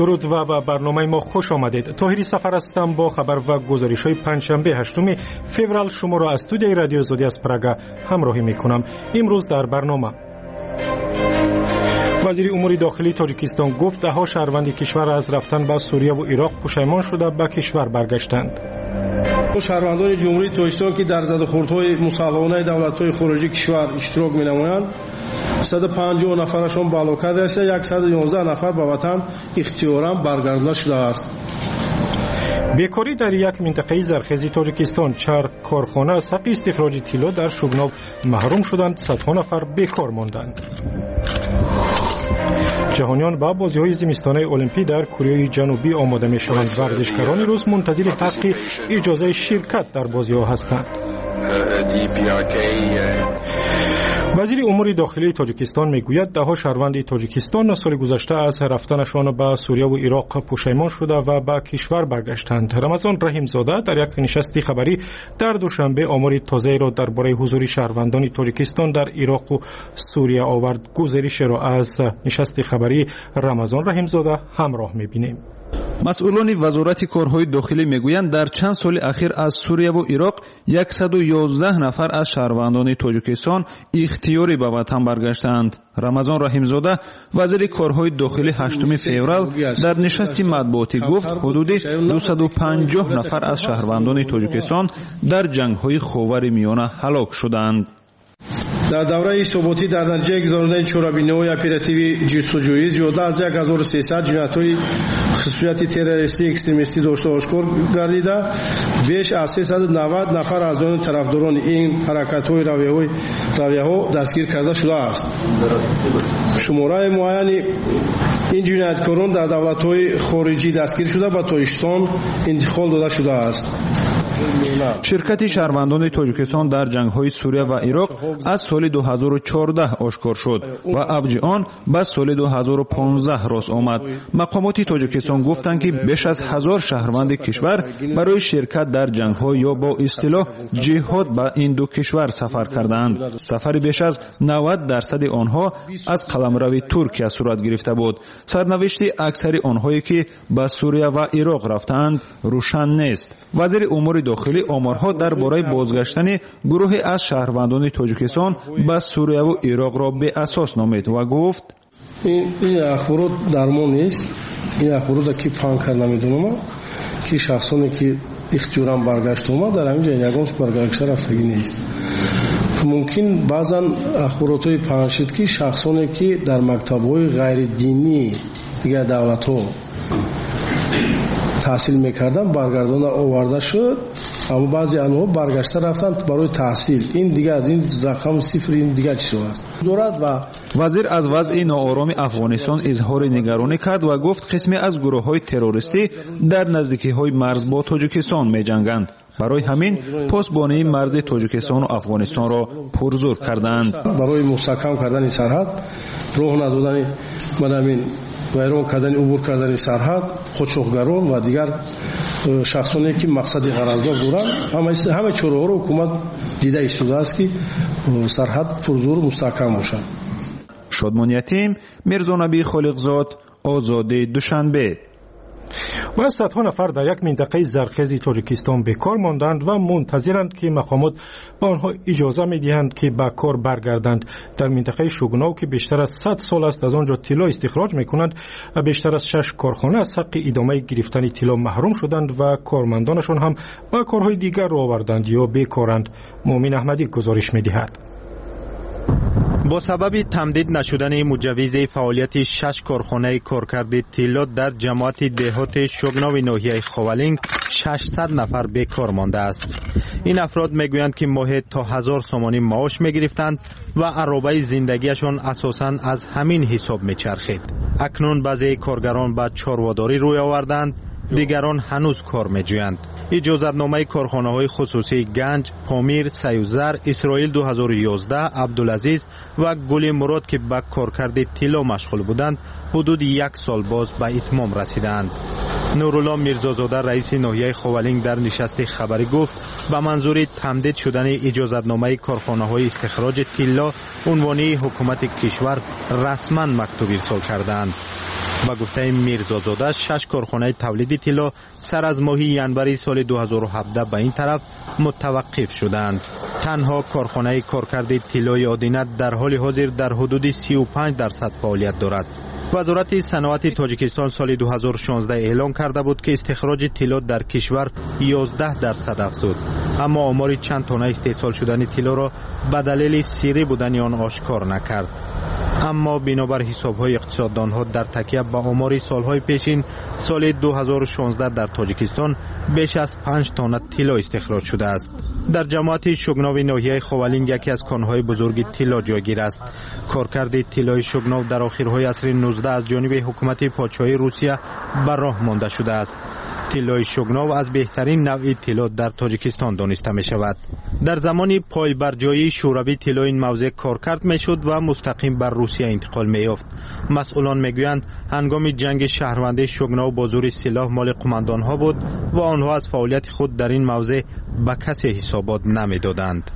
درود و به برنامه ما خوش آمدید. طاهری سفر هستم با خبر و گزارش‌های پنجشنبه 8 فوریه شما را از استودیوی رادیو زودی از پراگ همراهی می‌کنم. امروز در برنامه وزیر امور داخلی تاجیکستان گفت ده‌ها شهروند کشور از رفتن به سوریه و عراق پشیمان شده به کشور برگشتند. شهروندان جمهوری تاجیکستان که در زدوخوردهای مسلحانه دولت‌های خارجی کشور اشتراک می‌نمایند 150 نفرشان به هلاکت رسیده، 111 نفر به وطن اختیاراً برگردانده شده است. بیکاری در یک منطقه زرخیزی تاجیکستان، 4 کارخانه از حق استخراج طلا در شوگناو محروم شدند، صدها نفر بیکار ماندند. جهانیان با بازی‌های زمستانه المپیک در کره جنوبی آماده می‌شوند. ورزشکاران روس منتظر حق اجازه شرکت در بازی‌ها هستند. وزیر امور داخلی تاجیکستان میگوید ده‌ها شهروند تاجیکستان سال گذشته از رفتنشان به سوریه و عراق پشیمان شده و به کشور برگشتند. رمضان رحیم زاده در یک نشست خبری در دوشنبه آمار تازه را درباره حضور شهروندان تاجیکستان در عراق و سوریه آورد. گزارش را از نشست خبری رمضان رحیم زاده همراه می‌بینیم. مسئولان وزارت کارهای داخلی میگویند در چند سال اخیر از سوریه و عراق 111 نفر از شهروندان تاجیکستان اختیاری به وطن برگشتند. رمضان رحیم زاده وزیر کارهای داخلی 8 فوریه در نشست مطبوعاتی گفت حدود 250 نفر از شهروندان تاجیکستان در جنگ‌های خاور میانه هلاک شدند. در دوره ثباتی در نتیجه گذراندن چورابینی‌های اپراتیو جستجویی زیاده از 1300 جنایت‌های خصوصیت تروریستی اکستریمیستی داشته آشکار گردیده. بیش از 390 نفر از آن طرفداران این حرکت‌های رویه‌ها دستگیر کرده شده است. شماره معین این جنایتکاران در دولت‌های خارجی دستگیر شده و تاجیکستان انتقال داده شده است. شرکت شهروندان تاجیکستان در جنگ‌های سوریه و عراق از سال 2014 آشکار شد و اوج آن به سال 2015 راست آمد. مقامات تاجیکستان گفتند که بیش از 1000 شهروند کشور برای شرکت در جنگ‌ها یا با اصطلاح جهاد به این دو کشور سفر کردند. سفر بیش از 90% آنها از قلمرو ترکیه صورت گرفته بود. سرنوشت اکثر آنهایی که به سوریه و عراق رفتند روشن نیست. وزیر امور داخلی آمارها درباره بازگشتن گروهی از شهروندان تاجیکستان به سوریه و عراق را به اساس نامید و گفت این اخبارات درمان نیست. این اخبارات که پانکر نمیدونم که شخصانی که اختیاراً برگشت اومد در همینجا یگان برگشت رفتگی نیست. ممکن بعضا اخبارات‌های پانشید که شخصانی که در مکتب‌های غیر دینی دیگر دولت‌ها تحصیل میکردن برگردانده آورده شد، اما بعضی آنها برگشته رفتند برای تحصیل. این دیگه از این رقم صفر این دیگه چیز است. دولت و وزیر از وضع ناآرام افغانستان اظهار نگرانی کرد و گفت قسمی از گروه‌های تروریستی در نزدیکی‌های مرز با تاجیکستان می‌جنگند. برای همین پاسبانی مرز تاجیکستان و افغانستان را پرزور کردند. برای مستحکم کردن سرحد، راه ندادن همین ویران کردن، عبور کردن سرحد، خودشوخگران و دیگر شخصانی که مقصد غرضدار بودند، همه چاره‌ها را حکومت دیده ایستاده است که سرحد پرزور مستحکم باشد. شادمان یتیم، میرزا نبی خالقزاد، آزادی دوشنبه. و صدها نفر در یک منطقه زرخیزی تاجیکستان بیکار ماندند و منتظرند که مقامات به آنها اجازه می‌دهند که به کار برگردند. در منطقه شوگناو که بیشتر از 100 سال است از آنجا طلا استخراج می‌کنند، بیشتر از 6 کارخانه از حق ادامه گرفتن طلا محروم شدند و کارمندانشان هم به کارهای دیگر رو آوردند یا بیکارند. مومن احمدی گزارش می‌دهد. با سبب تمدید نشدن مجوز فعالیت 6 کارخانه کارکرد طلا در جماعت دهات شوگناو ناحیه خاولینگ 600 نفر بیکار مانده است. این افراد میگویند که ماهی تا 1000 سومانی معاش میگرفتند و عرابه زندگیشان اساساً از همین حساب میچرخید. اکنون بعضی کارگران به چارواداری روی آوردند، دیگران هنوز کار میجویند. اجازتنامه کارخانه‌های خصوصی گنج، پامیر، سیوزر، اسرائیل 2011، عبدالعزیز و گل مراد که به کارکرد طلا مشغول بودند حدود 1 سال باز به اتمام رسیدند. نورالله میرزازاده رئیس ناحیه خاولینگ در نشست خبری گفت به منظور تمدید شدن اجازتنامه کارخانه‌های استخراج طلا عنوانی حکومت کشور رسما مکتوب ارسال کردند. با گفته میرزازاده 6 کارخانه تولید طلا سر از ماه ینوری سال 2017 به این طرف متوقف شدند. تنها کارخانه کارکرد طلای آدینه در حال حاضر در حدود 35% فعالیت دارد. وزارت صنعت تاجیکستان سال 2016 اعلام کرده بود که استخراج طلا در کشور 11% افزود، اما آمار چند تانه استحصال شدن طلا را به دلیل سری بودن آن آشکار نکرد. اما بنابر حساب‌های اقتصاددانها در تکیه به آمار سالهای پیشین سال 2016 در تاجیکستان بیش از 5 تن طلا استخراج شده است. در جماعت شوگناو ناحیه خوالینگ یکی از کانهای بزرگ طلا جایگیر است. کارکرد طلای شوگناو در آخرهای عصر 19 از جانب حکومت پادشاهی روسیه بر راه مانده شده است. طلای شوگناو از بهترین نوع طلا در تاجیکستان دانسته می شود. در زمان پایبرجایی شوروی طلا این موضع کارکرد می شد و مستقیم بر روسیه انتقال می یافت. مسئولان می گویند هنگام جنگ شهروندی شوگناو با زور سلاح مال قماندان ها بود و آنها از فعالیت خود در این موضع به کسی حسابات نمی دادند.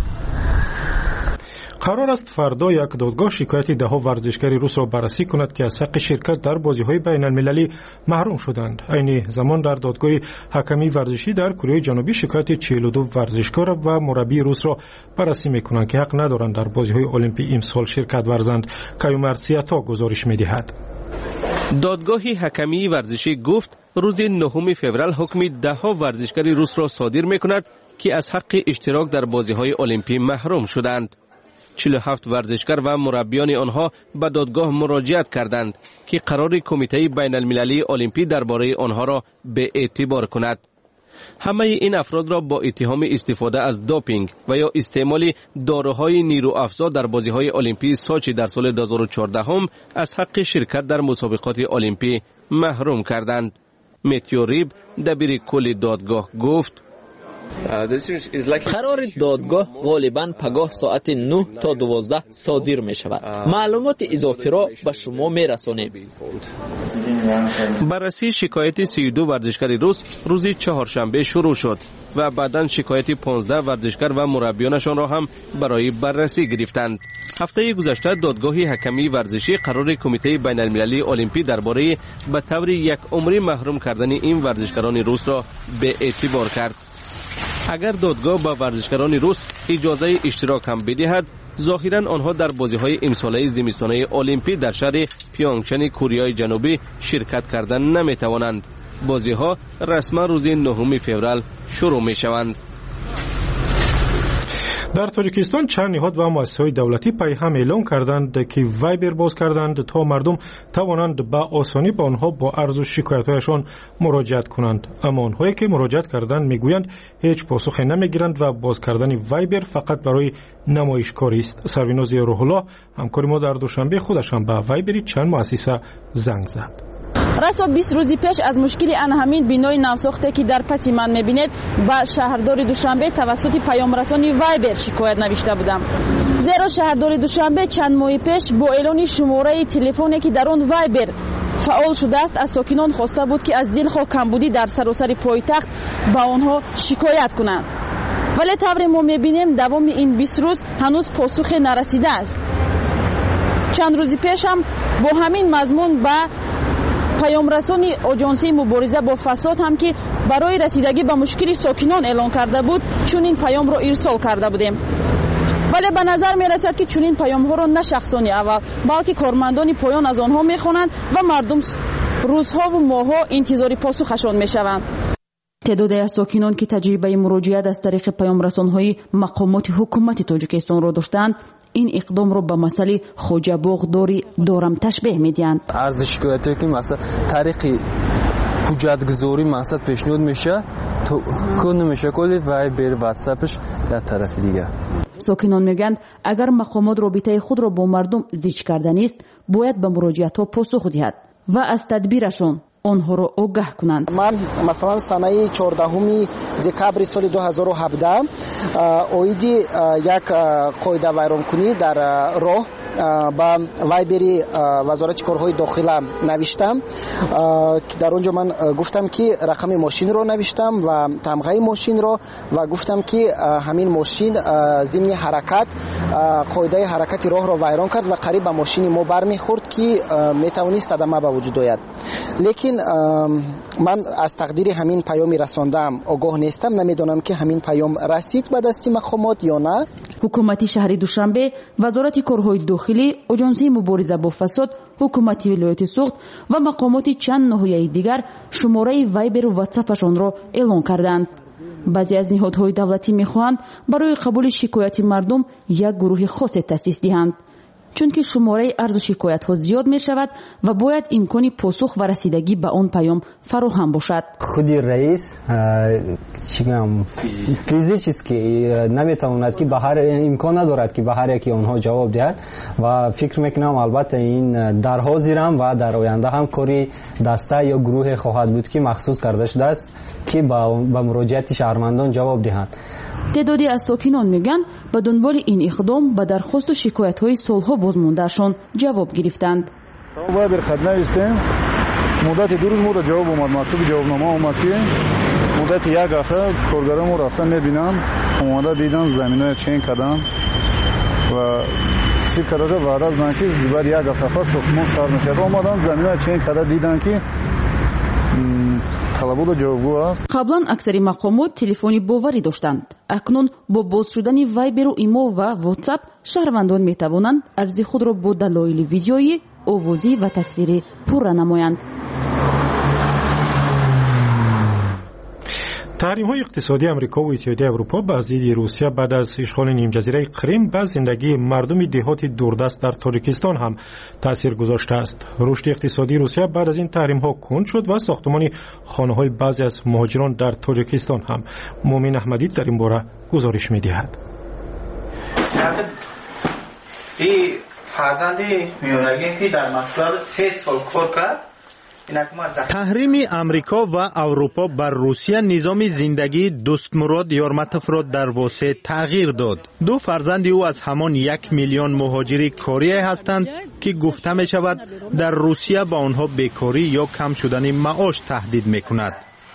قرار است فردا یک دادگاه شکایت دهها ورزشکار روس را بررسی کند که از حق شرکت در بازی‌های بین‌المللی محروم شدند. عین زمان در دادگاه حکمی ورزشی در کره جنوبی شکایت 42 ورزشکار و مربی روس را بررسی می‌کنند که حق ندارند در بازی‌های المپی امسال شرکت ورزند. کایومرسیاتا گزارش می‌دهد. دادگاه حکمی ورزشی گفت روز 9 فوریه حکم دهها ورزشکار روس را صادر می‌کند که از حق اشتراک در بازی‌های المپی محروم شدند. 47 ورزشکار و مربیان آنها به دادگاه مراجعت کردند که قرار کمیته بین المللی المپی درباره آنها را به اعتبار کند. همه این افراد را با اتهام استفاده از دوپینگ و یا استعمال داروهای نیروافزا در بازی‌های المپی سوچی در سال 2014 هم از حق شرکت در مسابقات المپی محروم کردند. متیو ریب دبیر کل دادگاه گفت قرار دادگاه غالباً پگاه ساعت 9 تا 12 صادر می شود. معلومات اضافی را به شما می رسانیم. بررسی شکایت 32 ورزشکار روس روز چهارشنبه شروع شد و بعداً شکایت 15 ورزشکار و مربیانشان را هم برای بررسی گرفتند. هفته گذشته دادگاه حکمی ورزشی قرار کمیته بین المللی المپی درباره به طور یک عمری محروم کردن این ورزشکاران روس را به اعتبار کرد. اگر دادگاه به ورزشکاران روس اجازه اشتراک هم بدهد، ظاهراً آنها در بازی‌های امساله زمستانه المپی در شهر پیونگچن کره جنوبی شرکت کردن نمی‌توانند. بازی‌ها رسما روز 9 فوریه شروع می‌شوند. در تاجیکستان چند نهاد و مؤسسه‌های دولتی پیام اعلام کردند که وایبر باز کردند تا مردم توانند با آسانی با آنها با عرض و شکایت‌هایشان مراجعت کنند. اما آنهایی که مراجعت کردند میگویند هیچ پاسخی نمیگیرند و باز کردن وایبر فقط برای نمایشکاری است. سریناز روح الله همکار ما در دوشنبه خودش هم به وایبر چند مؤسسه زنگ زد. راسو 20 روزی پیش از مشکل همین بینای نوساخته که در پس من میبینید با شهردار دوشنبه توسط پیام رسانی وایبر شکایت نوشته بودم. زیرا شهردار دوشنبه چند ماه پیش با اعلان شماره تلفنی که در آن وایبر فعال شده است از ساکنان خواسته بود که از دلخواه کمبودی در سراسر پایتخت با آنها شکایت کنند. ولی طور ما میبینیم دوام این 20 روز هنوز پاسخ نرسیده است. چند روزی پیش هم با همین مضمون با پیام رسانی آژانسی مبارزه با فساد هم که برای رسیدگی به مشکل ساکنان اعلان کرده بود چون این پیام را ارسال کرده بودیم. ولی به نظر می رسد که چون این پیام ها را نه شخصانی اول بلکه کارمندان پایان از آنها می خوانند و مردم روزها و ماهها انتظار پاسخشان می شوند. تعدادی از ساکنان که تجربه مراجعت از طریق پیام رسان‌های مقامات حکومت تاجیکستان را داشتند این اقدام رو به مسئله خوجه باغداری دارم تشبیه میدین. عرض شکایتی که مثلا طریق حجتگذاری مثلا پیشنهاد میشه تو کن نمیشه کلی و بر واتساپش یا طرف دیگه. ساکنان میگن اگر مقامات رابطه خود را با مردم زیج کردن است باید به مراجعت ها پاسخ دهد و از تدبیرشون آنها را آگاه کنند. من مثلا سنه 14 دکبر سال 2017 اویدی یک قاعده ویرانکنی در راه با وایبری وزارت کارهای داخله نوشتم. در اونجا من گفتم که رقم ماشین رو نوشتم و تمغه ماشین رو و گفتم که همین ماشین ضمن حرکت قاعده حرکت راه را ویران کرد و قریب به ماشین ما برمیخورد که میتوانست صدمه به وجود آید. لیکن من از تقدیر همین پیام رساندم آگاه نیستم، نمیدونم که همین پیام رسید به دست مقامات یا نه. حکومت شهر دوشنبه، وزارت کارهای داخلی، اژانسی مبارزه با فساد، حکومت ولایت سوخت و مقامات چند ناحیه دیگر شماره وایبر و واتساپشان را اعلان کردند. بعضی از نهادهای دولتی می‌خواهند برای قبول شکایت مردم یک گروه خاص تأسیس دهند، چون که شماره عرض و شکایت‌ها زیاد می‌شود و باید امکان پاسخ و رسیدگی به آن پیام فراهم باشد. خود رئیس فیزیکی است که نمی‌تواند که به هر امکان ندارد که به هر یکی آنها جواب دهد و فکر می‌کنم البته این در حاضرم و در آینده هم کاری دسته یا گروه خواهد بود که مخصوص کرده شده است که با مراجعت شهروندان جواب دهند. تعدادی از ساکنان میگن به دنبال این اقدام به درخواست و شکایت‌های سالها بازمانده‌شان جواب گرفتند. باید در خدمت هستیم. مدت 2 روز ما جواب اومد، مکتوب جوابنامه اومد که مدت یک هفته کارگران ما رفتن میبینن، اومده دیدن زمینای چین کردن و سیب کرده بعد از اینکه دیگر یک هفته پس ساختمان سر میشه اومدن زمینای چین کرده دیدن که قبلا اکثر مقامات تلفنی باوری داشتند. اکنون با باز شدن وایبر و ایمو و واتساپ شهروندان می توانند عرض خود را با دلایل ویدیویی، آوازی و تصویری پر نمایند. تحریم‌های اقتصادی آمریکا و اتحادیه اروپا بر ضد روسیه بعد از اشغال نیم جزیره کریم بر زندگی مردم دهات دوردست در تاجیکستان هم تاثیر گذاشته است. رشد اقتصادی روسیه بعد از این تحریم‌ها کند شد و ساختمان خانه‌های بعضی از مهاجران در تاجیکستان هم. مومن احمدی در این باره گزارش می‌دهد. این فرزند میونگی که در مسئله 3 سال کار کرد. تحریم امریکا و اروپا بر روسیه نظام زندگی دستمراد یارمتوف را در واسه تغییر داد. 2 فرزند او از همان 1 میلیون مهاجر کاری هستند که گفته می شود در روسیه با آنها بیکاری یا کم شدن معاش تهدید می کند.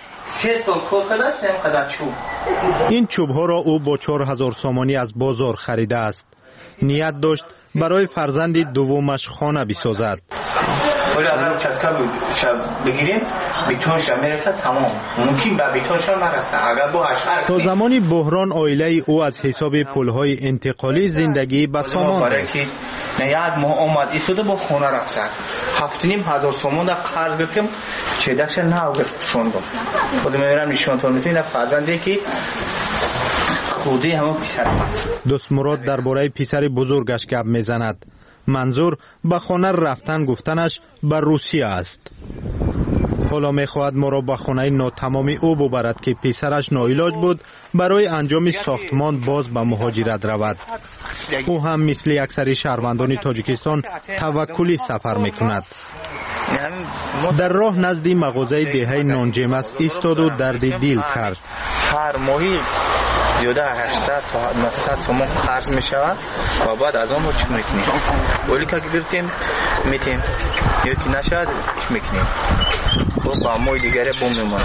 این چوب ها را او با 4000 سامانی از بازار خریده است. نیت داشت برای فرزند دومش خانه بسازد. ولی اگر چسکا بگیریم بیتونش میرسه تمام، ممکن به بیتونش نرسه اگر با اشعار. تا زمانی بحران عائله او از حساب پولهای انتقالی زندگی به سامان برای که یک ماه اومد ایستاده با خونه رفته 7,500 سومون در قرض گرفتیم چیدکش نگرفتشوندم. خود میبرم نشونتون میتونید فرزنده که خودی همه پسرم است. دستمراد درباره پسر بزرگش گپ میزند. منظور به خانه رفتن گفتنش به روسیه است. حالا میخواهد ما را به خانه ناتمامی او ببرد که پسرش ناعلاج بود برای انجام ساختمان باز به مهاجرت رود. او هم مثل اکثر شهروندان تاجیکستان توکلی سفر میکند. در راه نزد مغازه دهه نانجمس ایستاد و درد دل کرد. هر ماهی زیاده 800 تا 900 سومون قرض میشود و بعد از اون چی میکنیم؟ ولی که گرفتیم میتیم یکی نشد چی میکنیم؟ با مای دیگری بوم میمونه.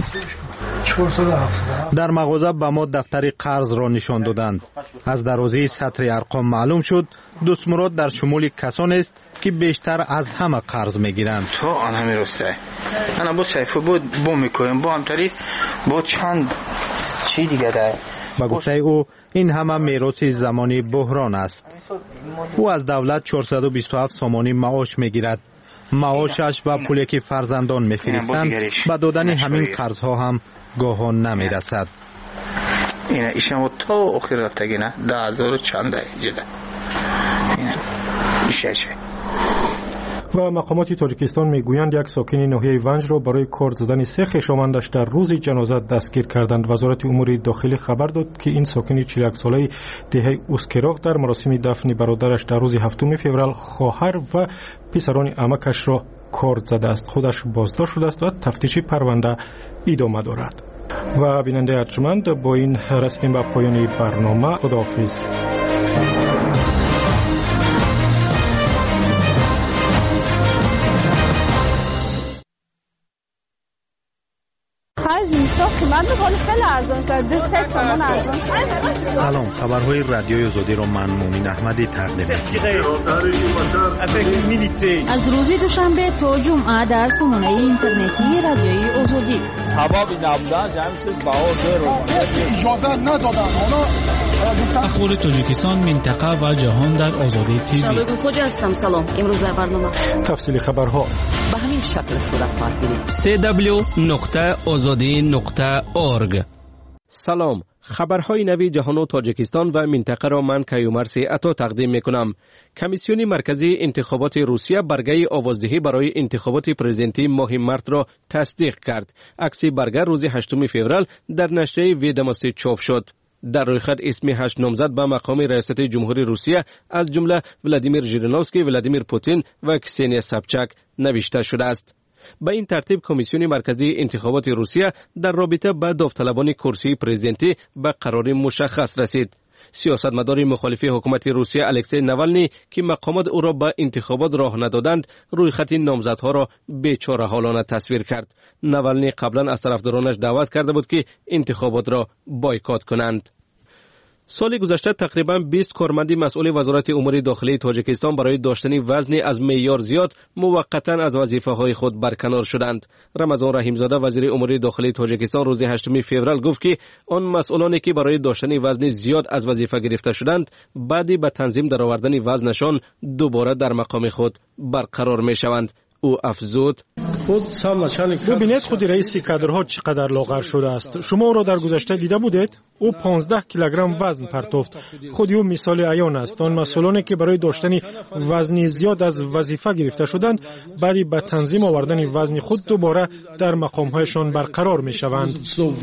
در مغازه به ما دفتر قرض را نشان دادند. از درازی سطر ارقام معلوم شد دستمراد در شمول کسانی است که بیشتر از همه قرض میگیرند. تو آن همین راسته. انا با سیفو بود بوم میکنیم با همطوری با چند چی دیگه ده. با گفته او این همه میراث زمانی بحران است. او از دولت 427 سامانی معاش میگیرد. معاشش و پولی که فرزندان میفرستند به دادن همین قرضها هم گاهان نمیرسد. اینه ایشان تا آخر رفتگی نه 10,000 چنده جده اینه ایشه. و مقامات تاجیکستان میگویند یک ساکن ناحیه ونج را برای کار زدن 3 خویشاوندش در روز جنازه دستگیر کردند. وزارت امور داخلی خبر داد که این ساکن 41 ساله دهه اوسکراق در مراسم دفن برادرش در روز 7 فوریه خواهر و پسران عمکش را کار زده است. خودش بازداشت شده است و تفتیش پرونده ادامه دارد. و بیننده ارجمند با این رسیدیم به پایان برنامه. خداحافظ. خرج میشه خدمت خیلی ارزان شد. 3 تومان ارزان شد. سلام، خبرهای رادیوی آزادی را من مومن احمدی تقدیم می‌کنم. از روز دوشنبه تا جمعه در سامانه اینترنتی رادیوی آزادی. هوا نبودن همین چیز باور اجازه ندادن. اخبار تاجیکستان، منطقه و جهان در آزادی تیوی. شبکه خوج هستم. سلام. امروز در برنامه تفصیل خبرها به همین شکل صورت خواهد گرفت. www.azadi.org. سلام، خبرهای نوی جهان و تاجیکستان و منطقه را من کیومرث عطا تقدیم میکنم. کمیسیون مرکزی انتخابات روسیه برگه آوازدهی برای انتخابات پرزیدنتی ماه مارت را تصدیق کرد. عکس برگه روز 8 فوریه در نشریه ویداماستی چاپ شد. در روی خط اسم 8 نامزد به مقام ریاست جمهوری روسیه از جمله ولادیمیر ژیرینوفسکی، ولادیمیر پوتین و کسنیا سابچاک نوشته شده است. به این ترتیب کمیسیون مرکزی انتخابات روسیه در رابطه با داوطلبان کرسی پرزیدنتی به قرار مشخص رسید. سیاستمدار مخالف حکومت روسیه الکسی ناوالنی که مقامات او را به انتخابات راه ندادند، روی خط نامزدها را بیچاره حالانه تصویر کرد. ناوالنی قبلا از طرفدارانش دعوت کرده بود که انتخابات را بایکات کنند. سال گذشته تقریبا 20 کارمند مسئول وزارت امور داخلی تاجیکستان برای داشتن وزنی از معیار زیاد موقتا از وظیفه‌های خود برکنار شدند. رمضان رحیمزاده وزیر امور داخلی تاجیکستان روز 8 فوریه گفت که آن مسئولانی که برای داشتن وزن زیاد از وظیفه گرفته شدند، بعدی به تنظیم درآوردن وزنشان دوباره در مقام خود برقرار می‌شوند. او افزود: ببینید خود رئیس کادرها چقدر لاغر شده است. شما او را در گذشته دیده بودید؟ او 15 کیلوگرم وزن پرتافت. خود او مثال عیان است. آن مسئولانی که برای داشتن وزن زیاد از وظیفه گرفته شدند، بعدی به تنظیم آوردن وزن خود دوباره در مقام‌هایشان برقرار می‌شوند.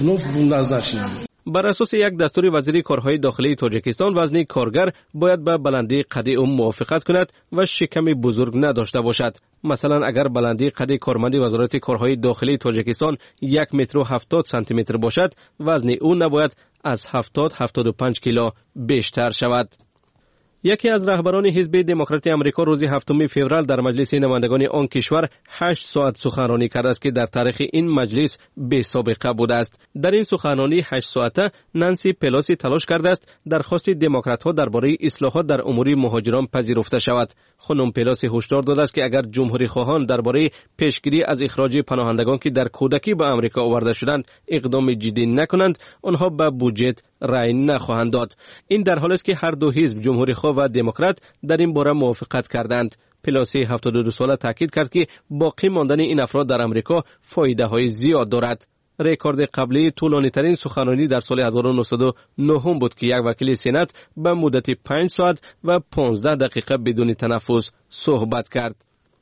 بر اساس یک دستور وزیر کارهای داخلی تاجیکستان، وزن کارگر باید به بلندی قد او موافقت کند و شکم بزرگ نداشته باشد. مثلا اگر بلندی قد کارمند وزارت کارهای داخلی تاجیکستان 1 متر و 70 سانتی متر باشد، وزن او نباید از 70-75 کیلو بیشتر شود. یکی از رهبران حزب دموکرات آمریکا روز 7 فوریه در مجلس نمایندگان آن کشور 8 ساعت سخنرانی کرده است که در تاریخ این مجلس بی سابقه بوده است. در این سخنرانی 8 ساعته نانسی پلوسی تلاش کرده است درخواست دموکرات‌ها درباره اصلاحات در امور مهاجران پذیرفته شود. خانم پلوسی هشدار داده است که اگر جمهوری خواهان درباره پیشگیری از اخراج پناهندگان که در کودکی به آمریکا آورده شدند اقدام جدی نکنند، آنها به بودجه رأی نخواهند داد. این در حالی است که هر دو حزب جمهوری خواه و دموکرات در این باره موافقت کردند. پلوسی 72 ساله تاکید کرد که باقی ماندن این افراد در آمریکا فایده های زیاد دارد. رکورد قبلی طولانی ترین سخنرانی در سال 1909 بود که یک وکیل سنا به مدت 5 ساعت و 15 دقیقه بدون تنفس صحبت کرد.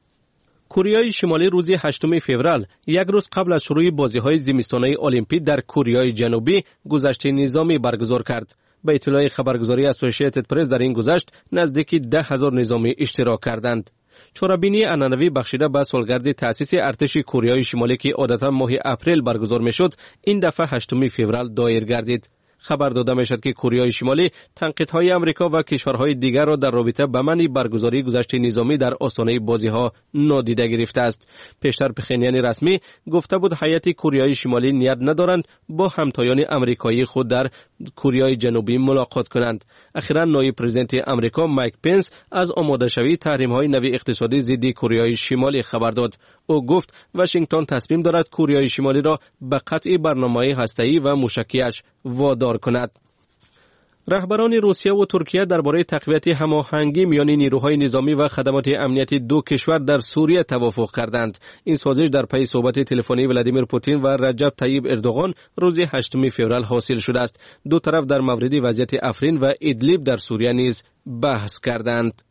کره شمالی روز 8 فوریه، یک روز قبل از شروع بازی‌های زمستانی المپیک در کره جنوبی، گذشت نظامی برگزار کرد. به اطلاع خبرگزاری اسوسییتد پرس در این گذشت نزدیک 10,000 نظامی اشتراک کردند. چورابینی عنعنوی بخشیده به سالگرد تأسیس ارتش کره شمالی که عادتا ماه اپریل برگزار می‌شد، این دفعه 8 فوریه دایر گردید. خبر داده میشد که کره شمالی تنقیدهای آمریکا و کشورهای دیگر را در رابطه با منع برگزاری گذشت نظامی در آستانه بازی‌ها نادیده گرفته است. پیشتر پخینیان رسمی گفته بود هیئت کره شمالی نیت ندارند با همتایان آمریکایی خود در کره جنوبی ملاقات کنند. اخیراً نایب پرزیدنت آمریکا مایک پنس از آماده شوی تحریم‌های نوی اقتصادی ضد کره شمالی خبر داد. او گفت واشنگتن تصمیم دارد کره شمالی را به قطع برنامه‌های هسته‌ای و موشکی‌اش وادار کند. رهبران روسیه و ترکیه درباره تقویت هماهنگی میان نیروهای نظامی و خدمات امنیتی دو کشور در سوریه توافق کردند. این سازش در پی صحبت تلفنی ولادیمیر پوتین و رجب طیب اردوغان روز 8 فوریه حاصل شده است. دو طرف در مورد وضعیت افرین و ادلیب در سوریه نیز بحث کردند.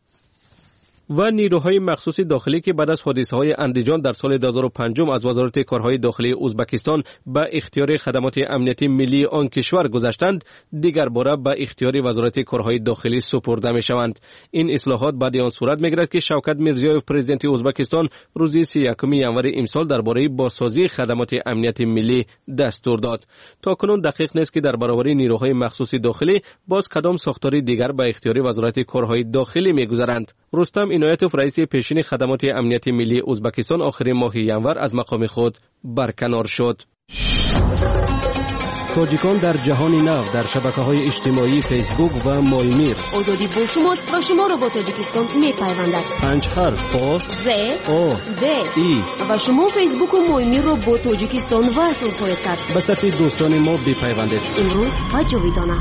و نیروهای مخصوص داخلی که بعد از حادثه‌های اندیجان در سال 2005 از وزارت کارهای داخلی ازبکستان به اختیار خدمات امنیتی ملی آن کشور گذاشتند، دیگر باره به اختیار وزارت کارهای داخلی سپرده می‌شوند. این اصلاحات بعد آن صورت می‌گیرد که شوکت میرزیویف پرزیدنت ازبکستان روز 31 ژانویه امسال درباره بازسازی خدمات امنیتی ملی دستور داد. تاکنون دقیق نیست که در برابر نیروهای مخصوص داخلی باز کدام ساختاری دیگر به اختیار وزارت کارهای داخلی می‌گذارند. رستم عنایتوف رئیس پیشین خدمات امنیتی ملی ازبکستان آخرین ماه ژانویه از مقام خود برکنار شد. تاجیکان در جهان نو در شبکه‌های اجتماعی فیسبوک و مایمیر. آزادی با شماست و شما را با تاجیکستان می‌پیوندد. 5 حرف آ ز آ د ای و شما فیسبوک و مایمیر را با تاجیکستان وصل خواهید کرد. به صفحه دوستان ما بپیوندید. امروز و جاویدانه.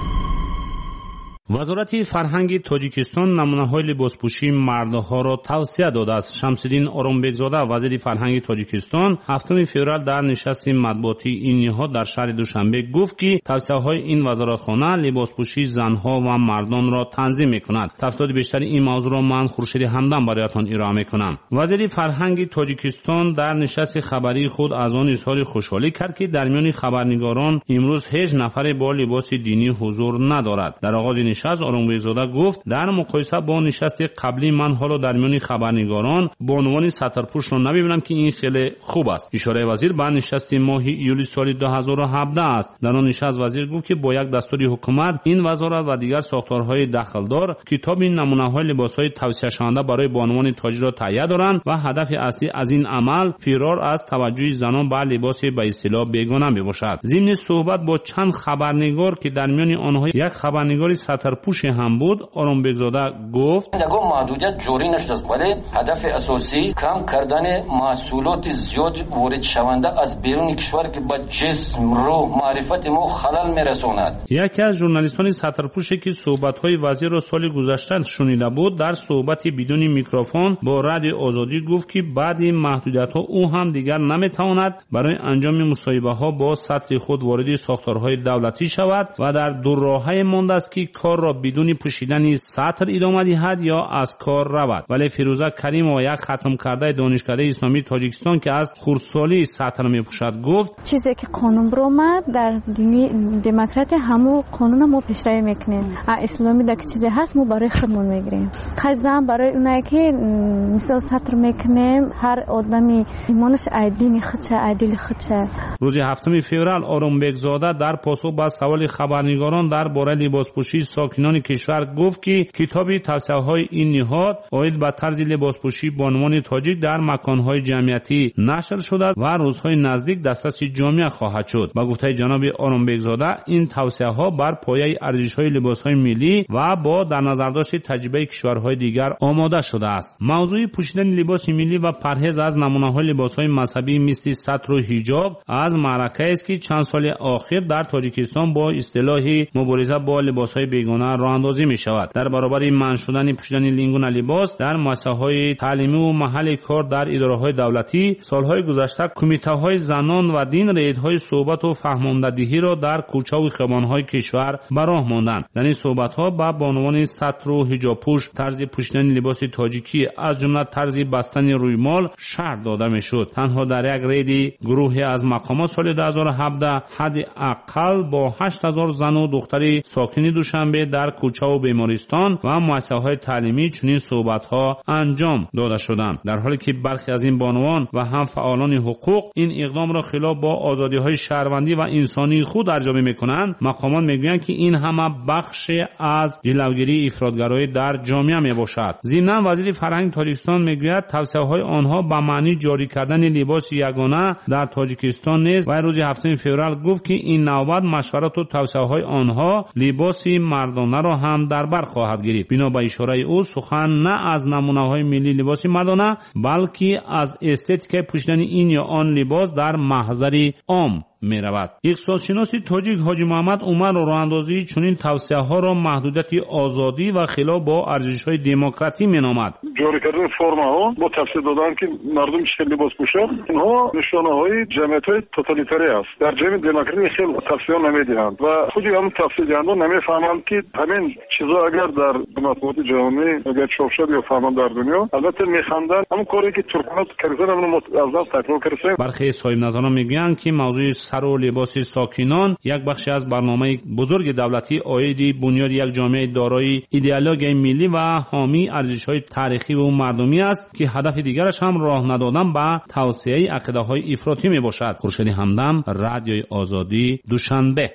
وزارت فرهنگ تاجیکستان نمونه‌های لباسپوشی مردها را توصیه داده است. شمس‌الدین آرامبگزاده وزیر فرهنگ تاجیکستان هفتم فوریه در نشست مطبوعاتی این نهاد در شهر دوشنبه گفت که توصیه‌های این وزارتخانه لباسپوشی زنها و مردان را تنظیم می‌کند. تفصیلات بیشتر این موضوع را من خورشید همدم برایتان ارائه می‌کنم. وزیر فرهنگ تاجیکستان در نشست خبری خود از آن اظهار خوشحالی کرد که در میان خبرنگاران امروز هیچ نفر با لباس دینی حضور ندارد. در آغاز نشست آرامبگزاده گفت در مقایسه با نشست قبلی من حالا در میان خبرنگاران با عنوان سطرپوش را نمی‌بینم که این خیلی خوب است. اشاره وزیر به نشست ماه ایولی سال 2017 است. در آن نشست وزیر گفت که با یک دستور حکومت این وزارت و دیگر ساختارهای دخلدار کتاب نمونه‌های لباس‌های توصیه شونده برای بانوان تاجیک را تهیه دارند و هدف اصلی از این عمل فرار از توجه زنان به لباس به اصطلاح بیگانه میباشد. ضمن صحبت با چند خبرنگار که در میان آنها یک خبرنگار سطرپوش هم بود، آرامبگزاده گفت دگاه محدودیت جوری نشده است، ولی هدف اساسی کم کردن محصولات زیاد وارد شونده از بیرون کشور که به جسم رو معرفت ما خلل میرساند. یکی از ژورنالیستان سطرپوشی که صحبت‌های وزیر را سال گذشته شنیده بود در صحبتی بدون میکروفون با رادیو آزادی گفت که بعد این محدودیت‌ها او هم دیگر نمی‌تواند برای انجام مصاحبه‌ها با سطر خود وارد ساختارهای دولتی شود و در دو راه‌های مانده است که کار را بدون پوشیدن سطر ادامه دهد یا از کار رود. ولی فیروزه کریم و یک ختم کرده دانشکده اسلامی تاجیکستان که از خردسالی سطر میپوشد گفت چیزی که قانون برآمد در دموکراتی همو قانون ما پیشروی میکنیم. اسلامی در چیزی هست ما برای خودمون میگیریم. قضا برای اونایی که مثلا سطر میکنیم هر آدمی ایمانش دین خودشه عادل خودشه. روز هفتم فوریه آرامبگزاده در پاسخ به سوال خبرنگاران درباره لباسپوشی ساکنان کشور گفت که کتاب توصیه‌های این نهاد عاید به طرز لباسپوشی بانوان تاجیک در مکان‌های جمعیتی نشر شده و روزهای نزدیک دسترس جامعه خواهد شد. با گفته جناب آرامبگزاده این توصیه‌ها بر پایه ارزش‌های لباس‌های ملی و با در نظر داشت تجربه کشورهای دیگر آماده شده است. موضوع پوشیدن لباس ملی و پرهیز از نمونه‌های لباس‌های مذهبی مثل سطر و حجاب از معرکه است که چند سال اخیر در تاجیکستان با اصطلاح مبارزه با لباس‌های بیگانه راه اندازی می شود. در برابر این منع شدن پوشیدن لینگون لباس در مؤسسه‌های تعلیمی و محل کار در اداره‌های دولتی سالهای گذشته کمیته‌های زنان و دین ریدهای صحبت و فهماندهی را در کوچه و خیابان‌های کشور به راه ماندند. در این صحبت‌ها به بانوان سطر و حجاب پوش طرز پوشیدن لباس تاجیکی از جمله طرز بستن رویمال شرح داده می‌شد. تنها در یک رید گروهی از مقامات سال 2017 حد اقل با 8000 زن و دختر ساکن دوشنبه در کوچه و بیمارستان و مؤسسه‌های تعلیمی چنین صحبت‌ها انجام داده شدند. در حالی که برخی از این بانوان و هم فعالان حقوق این اقدام را خلاف با آزادی‌های شهروندی و انسانی خود ارزیابی می‌کنند، مقامات می‌گویند که این همه بخش از جلوگیری افراط‌گرایی در جامعه میباشد. ضمناً وزیر فرهنگ تاجیکستان می‌گوید توصیه‌های آنها به معنی جاری کردن لباس یگانه در تاجیکستان نیست و روز هفتم فوریه گفت که این نوبت مشورت و توصیه‌های آنها لباس مردانه را هم در بر خواهد گرفت. بنا به اشاره او سخن نه از نمونه‌های ملی لباس مردانه بلکه از استتیک پوشیدن این یا آن لباس در محضر عام می رود. اقتصادشناس تاجیک حاجی محمد عمر راه‌اندازی چنین توصیه‌ها را محدودیت آزادی و خلاف با ارزش‌های دموکراتی می‌نامد. جاری کردن فرم‌ها با توصیه دادن که مردم چه لباس پوشند، اینها نشانه‌های جمعیت‌های توتالیتاری است. در جمع دموکراسی خیلی توصیه نمی‌دهند و خود هم توصیه دهندگان نمی‌فهمند که همین چیزا اگر در مطبوعات جهانی اگر چاپ شد یا فهمند در دنیا البته می‌خواندن همون کاری که ترکمنات کردن همون از تکرار کردن. برخی صاحب نظران می‌گویند که موضوع سر و لباس ساکنان یک بخشی از برنامه بزرگ دولتی عاید بنیاد یک جامعه دارای ایدئولوژی ملی و حامی ارزش‌های تاریخی و مردمی است که هدف دیگرش هم راه ندادن به توسعه عقیده‌های افراطی میباشد. خورشید همدم، رادیوی آزادی، دوشنبه.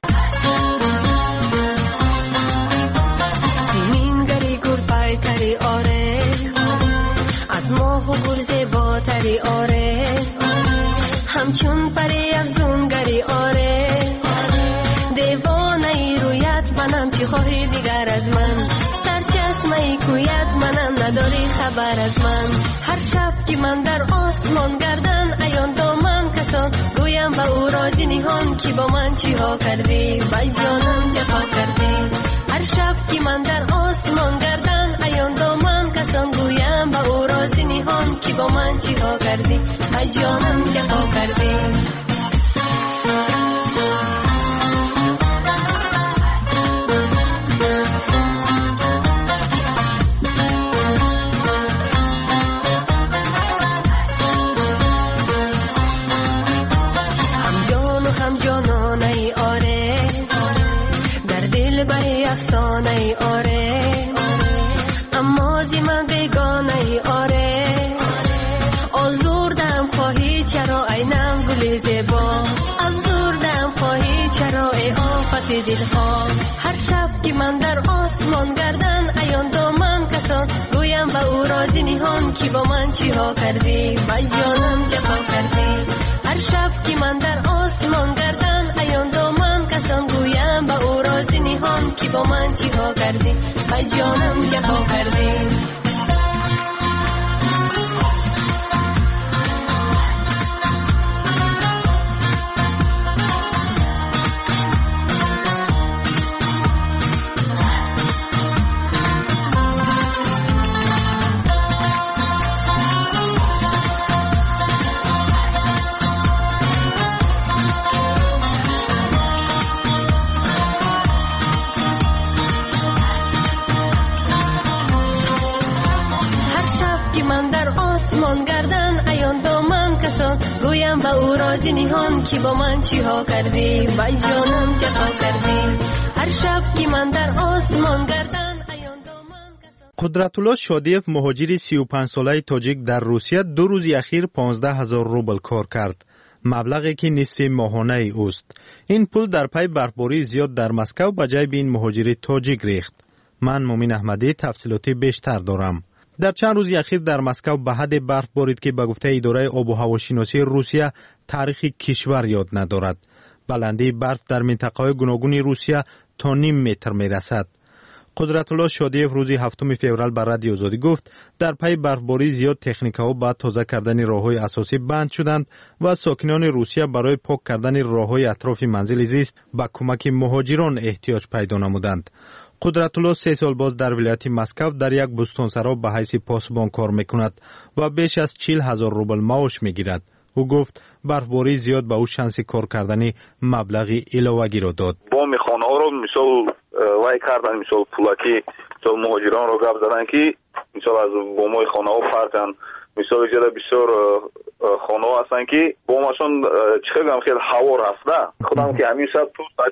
از ماه و گل زیباتری همچون پری افزونگری نداری خبر از من. هر شب که من در آسمان گردن ایان دامن کسان گویم به او رازی نهان که با من چی ها کردی وای جانم جفا کردی. هر شب که من در آسمان گردن ایان دامن کسان گویم به او رازی نهان که با من چی ها کردی وای جانم جفا کردی. افسانه آره اما زی من بیگانه آره آزردم خواهی چرا اینم گل زیبا افزردم خواهی چرا ای آفت دلها. هر شب که من در آسمان گردن ایان دامن کسان گویم به او رازی نهان که با من چی ها کردی وای جانم جفا کردی. هر شب که من در آسمان گردن ایان دامن کسان گویم به او رازی نهان که با من چی ها کردی وای جانم جفا کردی. گویم با او رازی نهان که با من چی ها کردی وای جانم جفا کردی. هر شب که من در آسمان گردن ایان دامن قدرتالله شادیف مهاجر 35 ساله تاجیک در روسیه 2 روز اخیر 15,000 روبل کار کرد، مبلغی که نصف ماهانه اوست. این پول در پی برفباری زیاد در مسکو به جیب این مهاجر تاجیک ریخت. من مومن احمدی تفصیلاتی بیشتر دارم. در چند روز اخیر در مسکو به حد برف بارید که به گفته اداره آب و هواشناسی روسیه تاریخ کشور یاد ندارد. بلندی برف در منطقه‌های گوناگون روسیه تا نیم متر میرسد. قدرتالله شادیف روز 7 فوریه بر رادیو آزادی گفت در پی برفباری زیاد تکنیک‌ها با تازه کردن راه‌های اساسی بند شدند و ساکنان روسیه برای پاک کردن راه‌های اطراف منزل زیست به کمک مهاجران احتیاج پیدا نمودند. قدرتالله 3 سال باز در ولایت مسکو در یک بستانسرا به حیث پاسبان کار میکند و بیش از 40,000 روبل معاش میگیرد. او گفت برفباری زیاد به او شانس کار کردن مبلغی علاوه‌ای را داد. با میخوانه ها رو مثال وای کردن، مثال پولاکی مثال مهاجران رو گپ زدن که مثال از بومای خانه ها پرتن، مثال جدا بسیار خانه ها هستن که بومشون چقدر خیلی هوا رفته. خودم که همین شب تو ساعت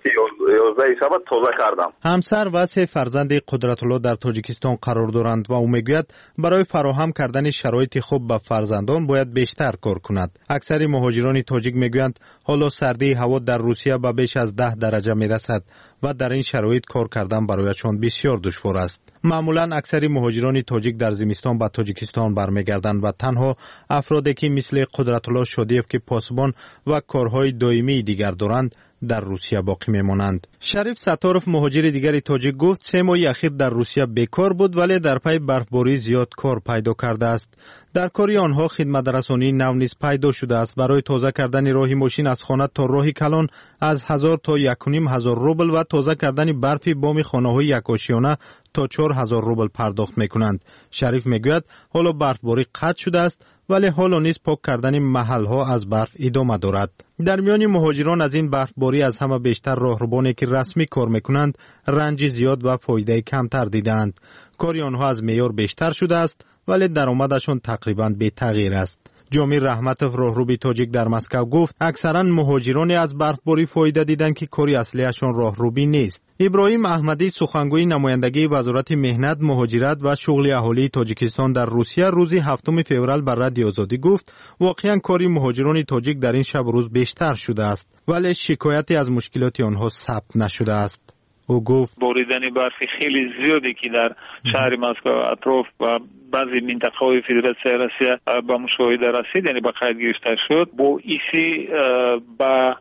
11 شب تازه کردم. همسر و 3 فرزند قدرتالله در تاجیکستان قرار دارند و او میگوید برای فراهم کردن شرایط خوب به فرزندان باید بیشتر کار کند. اکثر مهاجران تاجیک میگویند حالا سردی هوا در روسیه به بیش از 10 درجه میرسد و در این شرایط کار کردن برایشان بسیار دشوار است. معمولا اکثر مهاجران تاجیک در زمستان به تاجیکستان برمیگردند و تنها افرادی که مثل قدرتالله شادیف که پاسبان و کارهای دائمی دیگر دارند در روسیه باقی میمانند. شریف ستارف مهاجر دیگری تاجیک گفت 3 ماه اخیر در روسیه بیکار بود ولی در پی برفباری زیاد کار پیدا کرده است. در کاری آنها خدمت رسانی نو نیز پیدا شده است. برای تازه کردن راه ماشین از خانه تا راه کلان از 1000 تا 1,500 روبل و تازه کردن برف بام خانه‌های یکاشیانه تا 4,000 روبل پرداخت میکنند. شریف میگوید حالا برفباری قطع شده است ولی حالا نیز پاک کردن محل‌ها از برف ادامه دارد. در میان مهاجران از این برفباری از همه بیشتر راهربانی که رسمی کار میکنند رنج زیاد و فایده کمتر دیدند. کاری آنها از معیار بیشتر شده است ولی درآمدشان تقریبا بی تغییر است. جامی رحمتوف راهروبی تاجیک در مسکو گفت اکثرا مهاجرانی از برفباری فایده دیدند که کاری اصلیشان راهروبی نیست. ابراهیم احمدی سخنگوی نمایندگی وزارت مهنت، مهاجرت و شغل اهالی تاجیکستان در روسیه روز 7 فوریه بر رادیو آزادی گفت واقعا کاری مهاجران تاجیک در این شب و روز بیشتر شده است ولی شکایتی از مشکلات آنها ثبت نشده است. او گفت باریدن برف خیلی زیادی که در شهر مسکو اطراف و بعضی منطقه‌های فدراسیون روسیه به مشاهده رسید، یعنی به قید گرفته شد، با ایسی به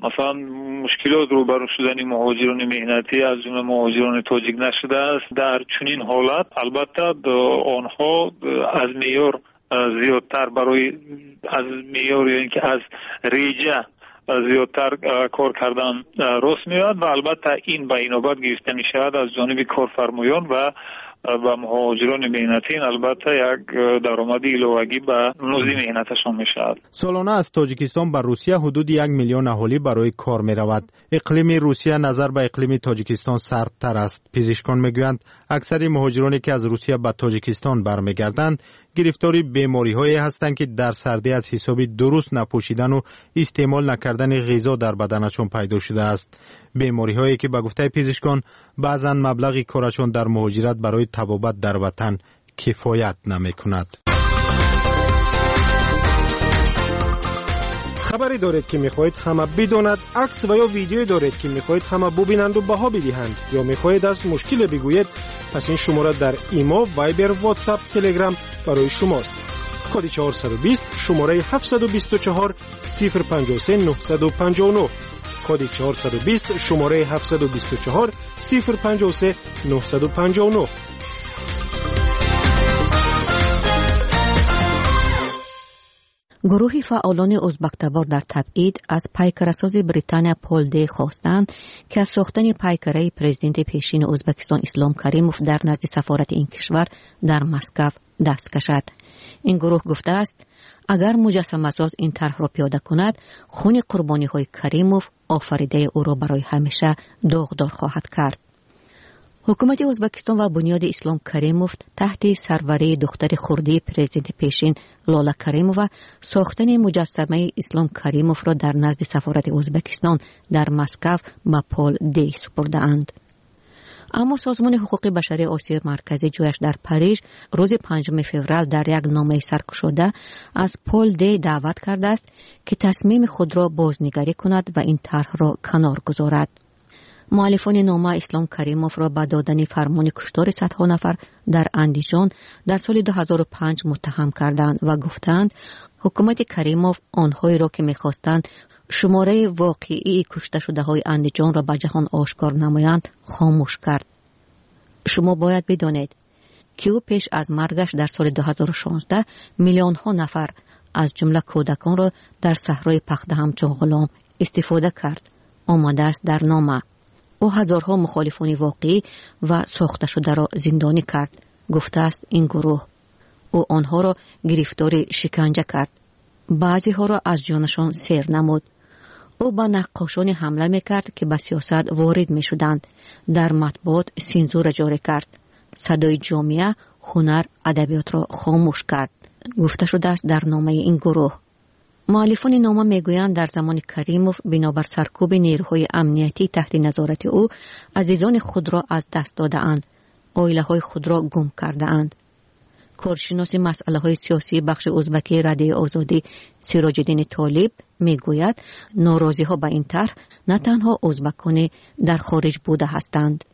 مثلا مشکلات روبرو شدن مهاجران مهنتی از جمله مهاجران تاجیک نشده است. در چنین حالت البته آنها از معیار زیادتر برای از معیار یعنی که از ریجه زیادتر کار کردن راست میاد و البته این به اینابت گرفته می شود از جانب کارفرمایان و مهاجران مهنتی. البته یک درآمد الهه‌ای به مزد مهنتشان می شود. سالانه از تاجیکستان به روسیه حدود 1 میلیون اهالی برای کار می رود. اقلیم روسیه نظر به اقلیم تاجیکستان سردتر است. پزشکان می گویند اکثر مهاجرانی که از روسیه به تاجیکستان برمیگردند گرفتاری بیماری‌هایی هستند که در سردی از حسابی درست نپوشیدن و استعمال نکردن غذا در بدنشان پیدا شده است. بیماری‌هایی که به گفته پزشکان بعضاً مبلغ کارشان در مهاجرت برای طبابت در وطن کفایت نمی‌کند. خبری دارید که می‌خواهید همه بداند، عکس و یا ویدیویی دارید که می‌خواهید همه ببینند و بها بدهند، یا می‌خواهید از مشکل بگویید، پس این شماره در ایما، وایبر، واتساپ، تلگرام برای شماست. کد 420 شماره 724 053 959. کد 420 شماره 724 053 959. گروهی فعالان ازبک‌تبار در تبعید از پیکرساز بریتانیا پول دی خواستند که از ساختن پیکره پرزیدنت پیشین ازبکستان اسلام کریموف در نزد سفارت این کشور در مسکو دست کشد. این گروه گفته است اگر مجسمه‌ساز این طرح را پیاده کند، خون قربانی‌های کریموف آفریده او را برای همیشه داغدار خواهد کرد. حکومت ازبکستان و بنیاد اسلام کریموف تحت سروری دختر خردی پرزیدنت پیشین لالا کریمووا ساختن مجسمه اسلام کریموف را در نزد سفارت ازبکستان در مسکو به پول دی سپرده‌اند. اما سازمان حقوق بشری آسیای مرکزی جویش در پاریژ روز 5 فوریه در یک نامه سرکشاده از پول دی دعوت کرده است که تصمیم خود را بازنگری کند و این طرح را کنار گذارد. مؤلفان نامه اسلام کریموف را به دادن فرمان کشتار صدها نفر در اندیجان در سال 2005 متهم کردند و گفتند حکومت کریموف آنهایی را که می‌خواستند شماره واقعی کشته شده های اندیجان را به جهان آشکار نمایند خاموش کرد. شما باید بدانید که او پیش از مرگش در سال 2016 میلیون ها نفر از جمله کودکان را در صحرای پخته همچون غلام استفاده کرد. آمده است در نامه. او هزارها مخالفان واقعی و ساخته شده را زندانی کرد. گفته است این گروه. او آنها را گرفتاری شکنجه کرد. بعضی ها را از جانشان سیر نمود. او با نقاشان حمله میکرد که به سیاست وارد می شدند. در مطبوعات سانسور جاری کرد. صدای جامعه، هنر، ادبیات را خاموش کرد. گفته شده است در نامه این گروه. مؤلفان نامه میگویند در زمان کریموف بنابر سرکوب نیروهای امنیتی تحت نظارت او عزیزان خود را از دست داده‌اند. عائله‌های خود را گم کرده‌اند. کارشناس مسئله های سیاسی بخش ازبکی رده آزادی سراج الدین طالب میگوید ناراضی ها به این طرح نه تنها ازبکان در خارج بوده هستند.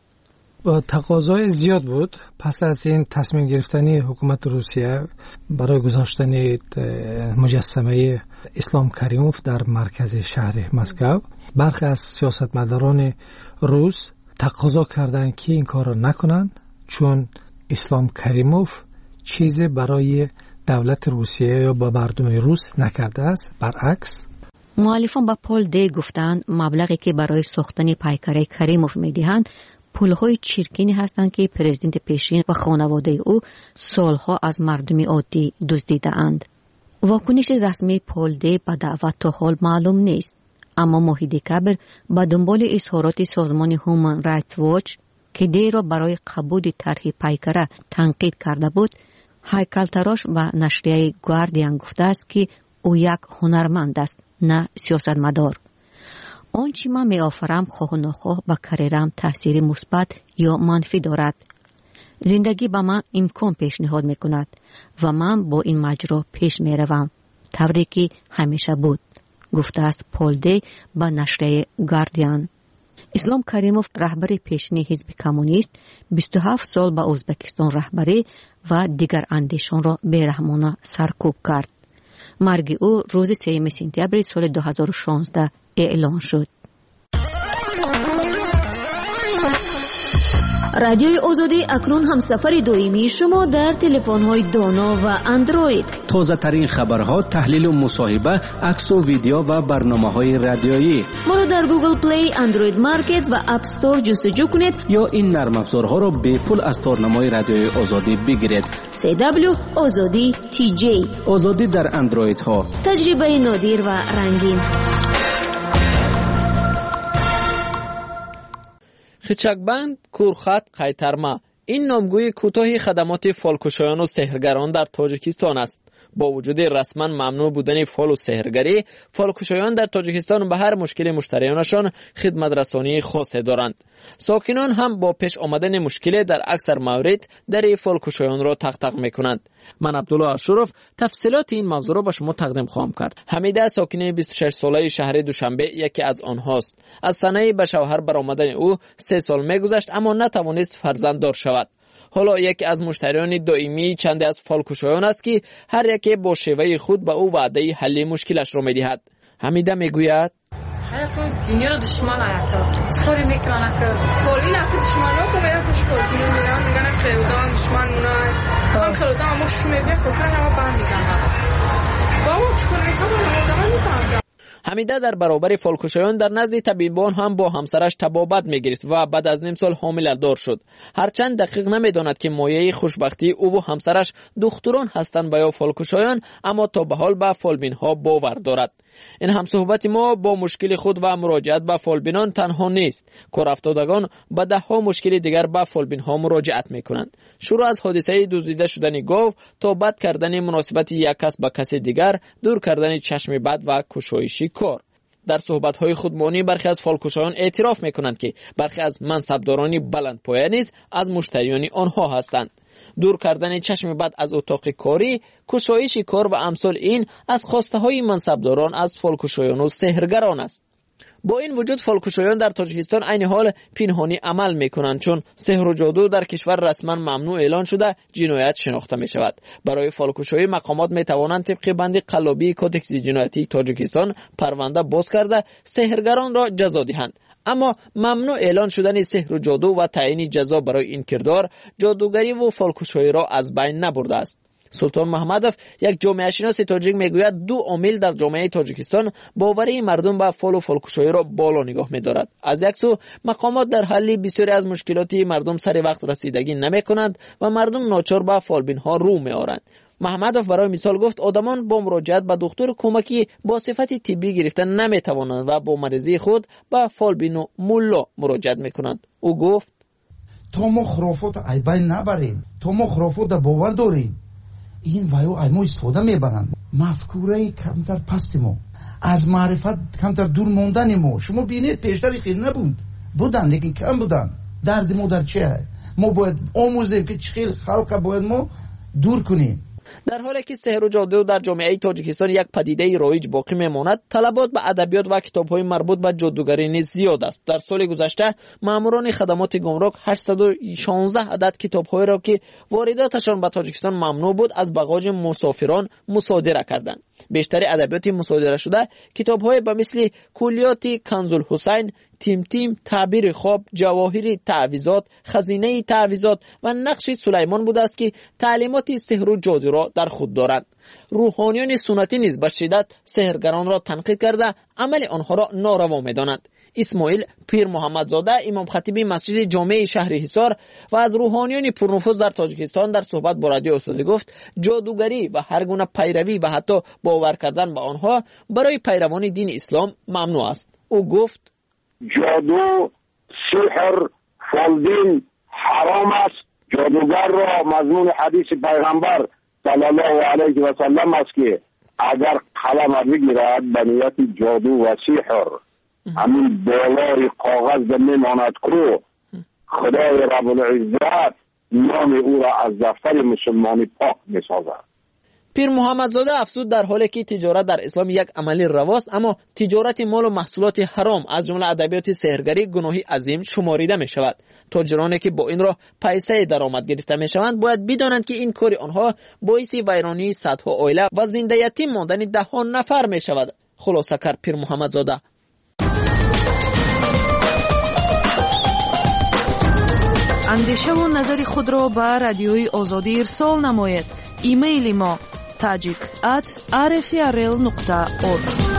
تقاضای زیاد بود پس از این تصمیم گرفتنی حکومت روسیه برای گذاشتن مجسمه اسلام کریموف در مرکز شهر مسکو. برخی از سیاستمداران روس تقاضا کردند که این کار را نکنند چون اسلام کریموف چیزی برای دولت روسیه یا با مردم روس نکرده است. برعکس مؤلفان با پول دی گفتند مبلغی که برای ساختن پیکره کریموف میدهند پولهای چرکینی هستند که پرزیدنت پیشین و خانواده او سالها از مردم عادی دزدیده‌اند. واکنش رسمی پول دی به دعوت تا حال معلوم نیست، اما موحد کبر با دنبال اظهارات سازمان هومن رایتس واچ که دی را برای قبول طرح پیکره تنقید کرده بود، هیکل‌تراش و نشریه گاردین گفته است که او یک هنرمند است نه سیاستمدار. آنچه من می آفرم خواه و ناخواه با کریرم تأثیر مثبت یا منفی دارد. زندگی به من امکان پیشنهاد می کند و من با این ماجرا پیش می روم طوری که همیشه بود، گفته است پول دی با نشریه گاردین. اسلام کریموف رهبر پیشین حزب کمونیست 27 سال به ازبکستان رهبری و دیگر اندیشان را بیرحمانه سرکوب کرد. مرگ او روز 3 سپتامبر سال 2016 اعلان شد. رادیوی آزادی اکنون هم سفر دائمی شما در تلفن‌های دانا و اندروید. تازه ترین خبرها، تحلیل و مصاحبه، عکس و ویدیو و برنامه‌های رادیویی. ما را در گوگل پلی، اندروید مارکت و اپ استور جستجو کنید یا این نرم افزارها را به پول از تورنمای رادیوی آزادی بگیرید. CW آزادی TJ. آزادی در اندروید ها. تجربه نادر و رنگین. خچکبند، کورخط، قیترما این نامگوی کوتاهی خدمات فالکشایان و سحرگران در تاجیکستان است. با وجود رسما ممنوع بودن فال و سحرگری، فالکشایان در تاجیکستان به هر مشکل مشتریانشان خدمت رسانی خاصی دارند. ساکنان هم با پیش آمدن مشکل در اکثر موارد در فالکشایان را تق میکنند. من عبدالله اشرف تفصیلات این موضوع را به شما تقدیم خواهم کرد. حمیده ساکنه 26 ساله شهر دوشنبه یکی از آنهاست. از سنه به شوهر برآمدن او 3 سال میگذشت اما نتوانست فرزنددار شود. حالا یکی از مشتریان دائمی چند از فالکشایان است که هر یکی با شیوه خود به او وعده حل مشکلش را میدهد. حمیده میگوید دنیا رو دشمن آیکا چطوری میکنه که فالی نفی دشمن ها که باید کش فالگینو میرن میگن خیلودان دشمن مونای هم خیلودان اما شومه بیا خودکن اما بند میگن با اما چکر میکنه نمودمه میکنم. حمیده در برابر فالکشایان در نزد طبیبان هم با همسرش تبابت میگرفت و بعد از نیم سال حامل دار شد. هرچند دقیق نمیداند که مایه خوشبختی او و همسرش دختران هستند یا فالکشایان، اما تا به حال به فالبین ها باور دارد. این هم صحبت ما با مشکل خود و مراجعت به فالبینان تنها نیست. کارافتادگان به 10 مشکل دیگر به فالبین ها مراجعت میکنند. شروع از حادثه دزدیده شدن گاو تا بد کردن مناسبت یک کس به کس دیگر، دور کردن چشم بد و کشایشی کار. در صحبت‌های خودمانی برخی از فالکشایان اعتراف میکنند که برخی از منصبداران بلندپایه نیز از مشتریان آنها هستند. دور کردن چشم بد از اتاق کاری، کشایش کار و امثال این از خواسته های منصبداران از فالکشایان و سحرگران است. با این وجود فالکشایان در تاجیکستان عین حال پنهانی عمل میکنند، چون سحر و جادو در کشور رسما ممنوع اعلان شده جنایت شناخته می شود. برای فالکشایی مقامات می توانند طبق بند قلابی کدکس جنایتی تاجیکستان پرونده باز کرده سحرگران را جزا دهند. اما ممنوع اعلان شدن سحر و جادو و تعیین جزا برای این کردار جادوگری و فالکشایی را از بین نبرده است. سلطان محمدوف یک جامعه شناس تاجیک میگوید 2 عامل در جامعه تاجیکستان باوری مردم به فال و فالکشایی را بالا نگاه می‌دارد. از یک سو مقامات در حل بسیاری از مشکلات مردم سر وقت رسیدگی نمی‌کنند و مردم ناچار به فالبین ها رو می‌آورند. محمدوف برای مثال گفت آدمان با مراجعت به دکتر کمکی با صفت طبی گرفتن نمی‌توانند و با مریضی خود به فالبین و ملا مراجعت می‌کنند. او گفت تا ما خرافات ای بین نبریم، تا ما خرافات باور داریم، این وایو ایمو استفاده میبرند. مفکوره کمتر پست ما، از معرفت کمتر دور موندن ما. شما بینید پیشتر خیلی نبود، بودن لیکن کم بودن. درد ما در چه؟ ما باید آموزیم که چه خیلی خلق باید ما دور کنیم. در حالی که سحر و جادو در جامعه تاجیکستان یک پدیده رایج باقی میماند، طلبات به ادبیات و کتاب‌های مربوط به جادوگری نیز زیاد است. در سال گذشته ماموران خدمات گمرک 816 عدد کتاب‌های را که وارداتشان به تاجیکستان ممنوع بود از بغاج مسافران مصادره کردند. بیشتر ادبیات مصادره شده کتاب‌های به مثل کلیات کنزالحسین، تیم تعبیر خواب، جواهر تعویضات، خزینه تعویضات و نقش سلیمان بوده است که تعلیمات سحر و جادو را در خود دارند. روحانیان سنتی نیز به شدت سحرگران را تنقید کرده عمل آنها را ناروا می‌دانند. اسماعیل پیر محمدزاده امام خطیب مسجد جامع شهر حصار و از روحانیان پرنفوذ در تاجیکستان در صحبت با رادیو آزادی گفت جادوگری و هر گونه پیروی و حتی باور کردن به آنها برای پیروان دین اسلام ممنوع است. او گفت جادو، سحر، فالبین حرام است. جادوگر را مضمون حدیث پیغمبر صلی الله علیه و سلم است که اگر قلم بگیرد به نیت جادو و سحر همین بالای کاغذ میماند کو خدای رب العزت نام او را از دفتر مسلمانی پاک میسازد. پیر محمدزاده افزود در حالی که تجارت در اسلام یک عملی رواست، اما تجارت مال و محصولات حرام از جمله ادبیات سحرگری گناهی عظیم شماریده می شود. تاجرانی که با این راه پیسه درآمد گرفته می شوند باید بدانند که این کار آنها باعث ویرانی صدها عائله و زنده یتیم ماندن دهها نفر می شود. خلاصه کرد پیر محمدزاده. اندیشه و نظر خود را به رادیوی آزادی ارسال نمایید. ایمیل ما tajik@rfrl.org.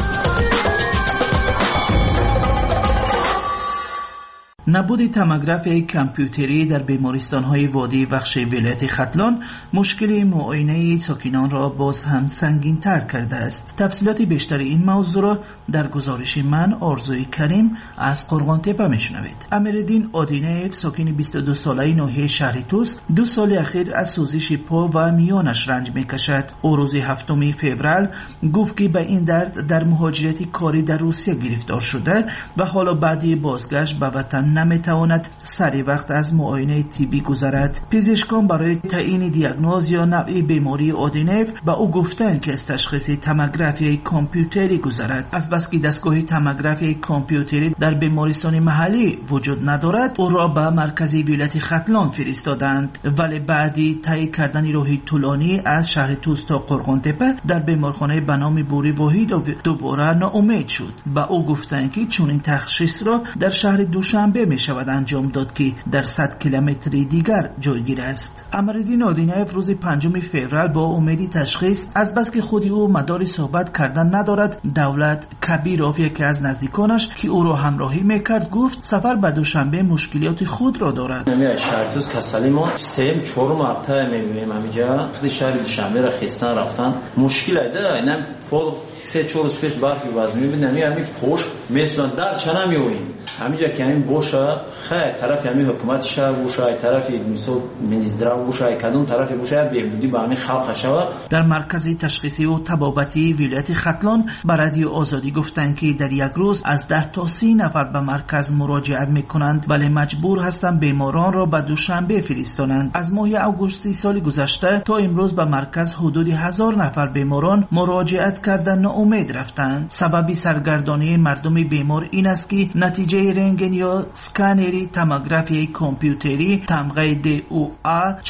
نبود توموگرافی کامپیوتری در بیمارستان‌های وادی وخش ولایت ختلان مشکل معاینه ساکنان را باز هم سنگین‌تر کرده است. تفصیلات بیشتر این موضوع را در گزارش من آرزوی کریم از قرغان‌تپه میشنوید. امیرالدین آدینیف ساکن 22 ساله ناحیه شهر توس 2 سال اخیر از سوزش پا و میانش رنج میکشد. او روز 7 فوریه گفت که به این درد در مهاجرت کاری در روسیه گرفتار شده و حالا بعد بازگشت به وطن نمیتواند سری وقت از معاینه طبی گذرد. پزشکان برای تعیین دیاگنوز یا نوع بیماری آدینیف به او گفتند که از تشخیص توموگرافی کامپیوتری گذرد. از بس که دستگاه توموگرافی کامپیوتری در بیمارستان محلی وجود ندارد، او را به مرکز ولایت ختلان فرستادند، ولی بعدی طی کردن راهی طولانی از شهر توس تا قرغان‌تپه در بیمارخانه به نام بوری واحد دوباره ناامید شد. به او گفتند که چون این تشخیص را در شهر دوشنبه می شود انجام داد که در 100 کیلومتری دیگر جایگیر است. امیرالدین آدینیف روز 5 فوریه با امید تشخیص از بس که خودی او مدار صحبت کردن ندارد، دولت کبیروف یکی از نزدیکانش که او را همراهی میکرد گفت سفر به دوشنبه مشکلات خود را دارد. نمی شهر توس کسلی ما 3-4 مرتبه میبینیم همینجا خود شهر دوشنبه را خستن رفتن مشکل ده. اینم پول 3-4 روز پیش برفی باز میبینم همین پشت مثلا در چنم میویم همینجا که همین باشه خیر طرف همین حکومت شهر باشه طرف مثلا منیزدرا باشه کدوم طرف باشه بهبودی با همین خلق شود. در مرکز تشخیصی و طبابتی ولایت ختلان به رادیو آزادی گفتند که در یک روز از 10 تا 30 نفر به مرکز مراجعت میکنند، ولی مجبور هستند بیماران را به دوشنبه فرستانند. از ماه اوگوست سال گذشته تا امروز به مرکز حدود 1000 نفر بیماران مراجعت کردن ناامید رفتند. سبب سرگردانی مردم بیمار این است که نتیجه رنگن یا سکانری توموگرافی کامپیوتری تمغه DOA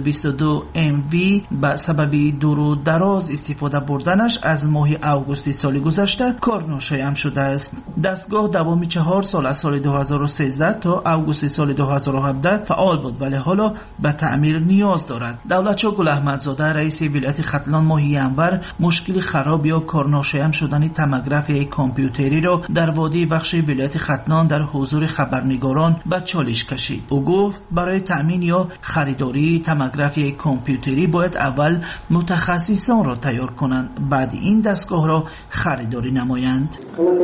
422 MV به سبب دور و دراز استفاده بردنش از ماه اوگوست سال گذشته کار ناشایم شده است. دستگاه دوام 4 سال از سال 2013 تا اوگوست سال 2017 فعال بود، ولی حالا به تعمیر نیاز دارد. دولتشاه گل احمدزاده رئیس ولایت ختلان ماه انور مشکل خراب یا کار ناشایم شدن توموگرافی کامپیوتری را در وادی بخش ولایت ختلان در حضور خبرنگاران به چالش کشید. او گفت برای تامین یا خریداری توموگرافی کامپیوتری باید اول متخصصان را تیار کنند، بعد این دستگاه را خریداری نمایند.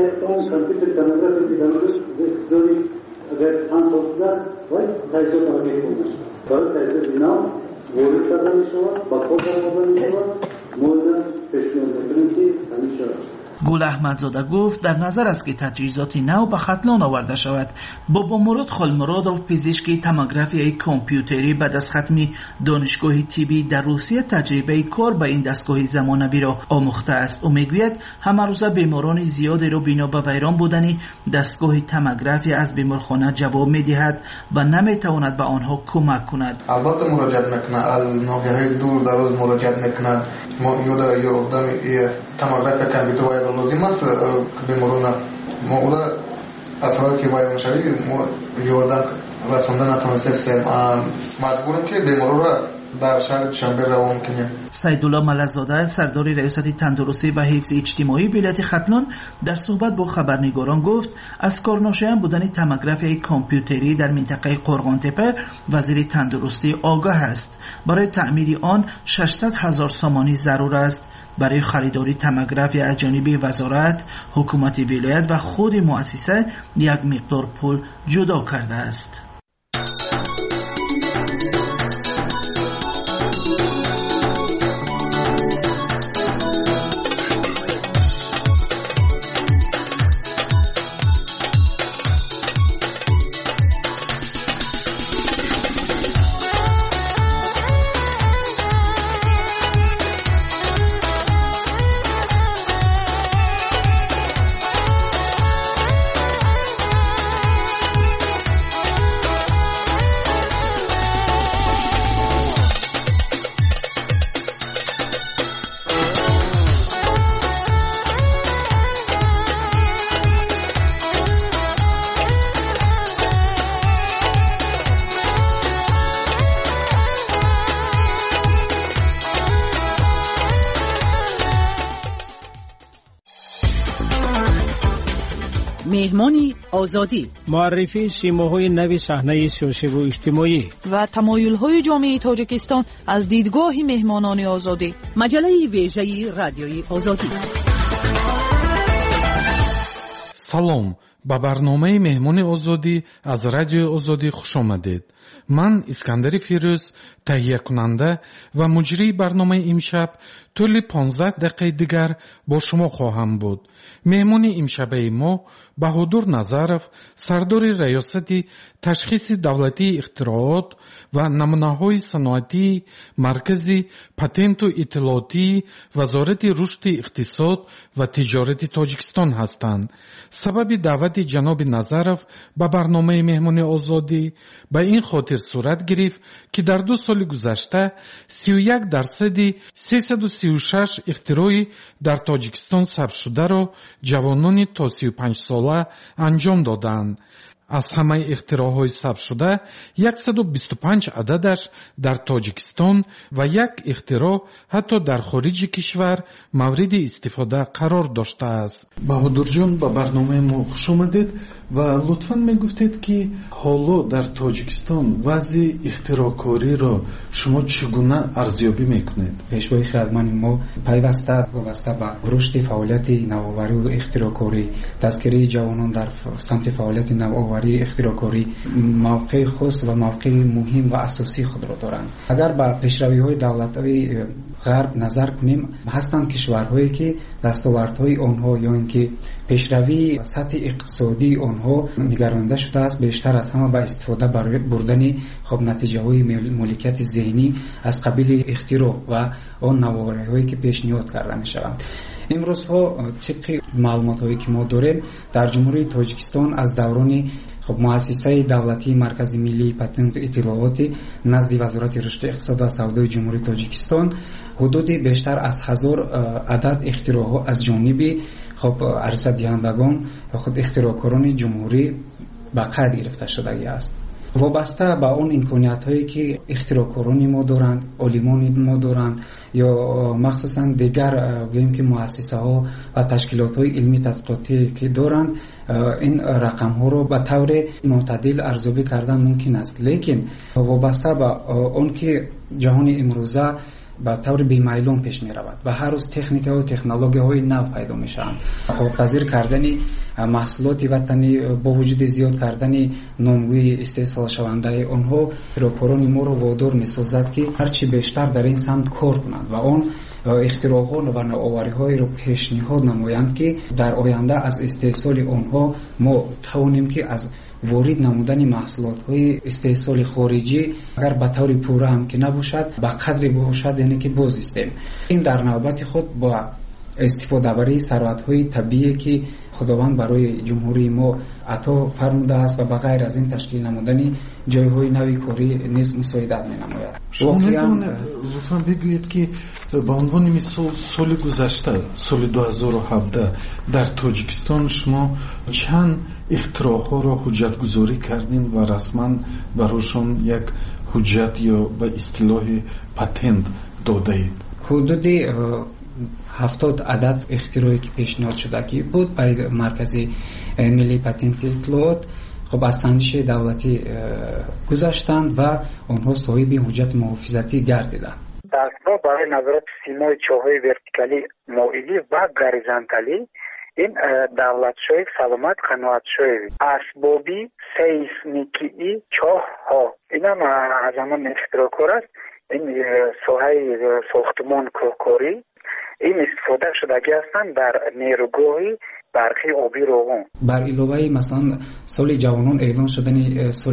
گل احمدزاده گفت در نظر است که تجهیزات نو به ختلان آورده شود. بابا مراد خالمرادوف پزشک توموگرافی کامپیوتری بعد از ختم دانشگاه طبی در روسیه تجربه کار به این دستگاه زمانوی را آموخته است. او میگوید همه روزه بیماران زیادی را بنا به ویران بودن دستگاه توموگرافی از بیمارخانه جواب میدهد و نمیتواند به آنها کمک کند. البته مراجعت میکنه، از ناحیه‌های دور دراز مراجعت میکنه. ما یادم توموگرافی کامپیوتری لازم است بیماران مولا اصلا که باید نشوی ما یادم رسوندن نتونستیم مجبوریم که بیماران را در شهر دوشنبه روان کنیم. سیدالله ملک‌زاده سردار ریاست تندرستی و حفظ اجتماعی ولایت ختلان در صحبت با خبرنگاران گفت از کار ناشایان بودن توموگرافی کامپیوتری در منطقه قرغان‌تپه وزیر تندرستی آگاه است. برای تعمیر آن 600,000 سامانی ضرور است. برای خریداری توموگرافی از جانب وزارت، حکومت ولایت و خود مؤسسه یک مقدار پول جدا کرده است. مهمان آزادی، معرفی سیماهای نوی صحنه سیاسی و اجتماعی و تمایل‌های جامعه تاجیکستان از دیدگاه مهمانان آزادی. مجله ویژه رادیوی آزادی. سلام، با برنامه مهمان آزادی از رادیو آزادی خوش آمدید. من اسکندر فیروز تهیه کننده و مجری برنامه امشب طول 15 دقیقه دیگر با شما خواهم بود. مهمان امشبه ما بهادر نظرов، سردار ریاست تشخیص دولتی اختراعات و نمونه‌های صنعتی مرکز پاتنت و اطلاعاتی وزارت رشد اقتصاد و تجارت تاجیکستان هستند. سبب دعوت جناب نظرов به برنامه مهمان آزادی به این خاطر صورت گرفت که در 2 سال گذشته 31% 336 اختراع در تاجیکستان ثبت شده را جوانان تا 35 ساله انجام دادند. از همه اختراعهای ثبت شده 125 عددش در تاجیکستان و یک اختراع حتی در خارج کشور مورد استفاده قرار داشته است. بهادر جان، به برنامه ما خوش آمدید و لطفاً میگفتید که حالا در تاجیکستان وضع اختراعکاری را شما چگونه ارزیابی میکنید؟ پیشگویی سازمان ما پیوسته وابسته به رشد فعالیت نوآوری و اختراعکاری، تذکره جوانان در سمت فعالیت نوآوری اختراعکاری موقع خاص و موقع مهم و اساسی خود را دارند. اگر به پیشروی‌های دولت‌های غرب نظر کنیم، هستند کشورهایی که دستاوردهای آنها یا اینکه پیشروی سطح اقتصادی آنها نگرانده شده است بیشتر از همه به استفاده بردن نتیجه‌های مالکیت ذهنی از قبیل اختراع و آن نوآوری‌هایی که پیشنهاد کرده می‌شوند. امروزها طبق معلومات‌هایی که ما داریم در جمهوری تاجیکستان از دوران مؤسسه دولتی مرکز ملی پاتنت و اطلاعات نزد وزارت رشد اقتصاد و سودای جمهوری تاجیکستان حدود بیشتر از 1000 عدد اختراعات از جانب عرضه دهندگان و خود اختراعکاران جمهوری به قید گرفته شده است. وابسته به اون امکانیت‌هایی که اختراعکاران ما دارند، عالمان ما دارند یا مخصوصا دیگر گوییم که مؤسسه‌ها و تشکیلات‌های علمی تحقیقاتی که دارند، این رقم‌ها رو به طور معتدل ارزیابی کردن ممکن است، لیکن وابسته به اون که جهان امروزه به طور بی‌میلان پیش می رود و هر روز تکنیک و تکنولوژی های نو پیدا می شوند. پذیر کردن محصولات وطنی با وجود زیاد کردن نامگوی استحصال شونده آنها اختراعکاران ما را وادار می سازد که هرچی بیشتر در این سمت کار کنند و آن اختراعات و نوآوری‌های را پیشنهاد نمایند که در آینده از استحصال آنها ما توانیم که از وارد نمودن محصولات‌های استحصال خارجی اگر به طور پوره هم که نباشد به قدری باشد، یعنی که باز استیم. این در نوبت خود با استفاده برای ثروت‌های طبیعی که خداوند برای جمهوری ما عطا فرموده است و بغیر از این تشکیل نمودن جایهای نوی کاری نیز مساعدت می‌نماید. واقعا لطفاً بگویید که به عنوان مثال سال گذشته، سال 2017 در تاجیکستان شما چند اختراع‌ها را حجت گذاری کردین و رسما برایشان یک حجت یا به اصطلاح پتنت داده اید؟ حدود 70 عدد اختراعی که پیشنهاد شده که بود به مرکز ملی پاتنت اطلاعات از سنجش دولتی گذاشتند و آنها صاحب حجت محافظتی گردیدند. دستگاه برای نظارت سیمای چاهای ورتیکالی مائلی و گریزانتالی این دولت‌شوی سلامت قناعت‌شوی اسبابی سیسمیکی چاه ها اینا از زمان اختراع است. این ساحه ساختمان کاری این استفاده شدگی هستند در نیروگاهی برقی آبی روغن. بر علاوه مثلا سال جوانان اعلان شدن سال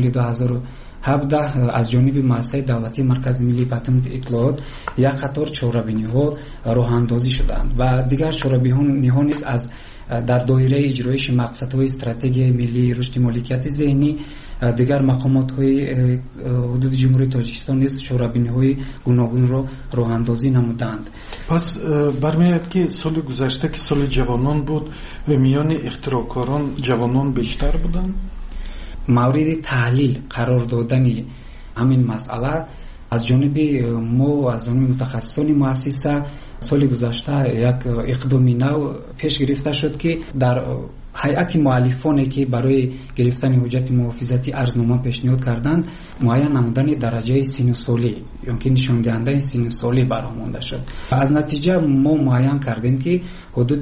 2017 از جانب مؤسسه دولتی مرکز ملی پاتنت اطلاعات یک قطار چهاربینی‌ها راه اندازی شدند و دیگر چهاربینی‌ها نیز از در دایره اجرایش مقصدهای استراتژی ملی رشد مالکیت ذهنی دیگر مقامات‌های حدود جمهوری تاجیکستان نیز چهاربینی‌های گوناگون را راه اندازی نمودند. پس برمیاد که سال گذشته که سال جوانان بود و میان اختراعکاران جوانان بیشتر بودند. مورد تحلیل قرار دادن همین مسئله از جانب ما از جانب متخصصان مؤسسه سال گذشته یک اقدامی نو پیش گرفته شد که در هیئت مؤلفانی که برای گرفتن حجت محافظتی عرضنامه پیشنهاد کردند معین نمودن درجه سن و سالی یعنی نشان دهنده سن و سالی برآمده شد. از نتیجه ما معین کردیم که حدود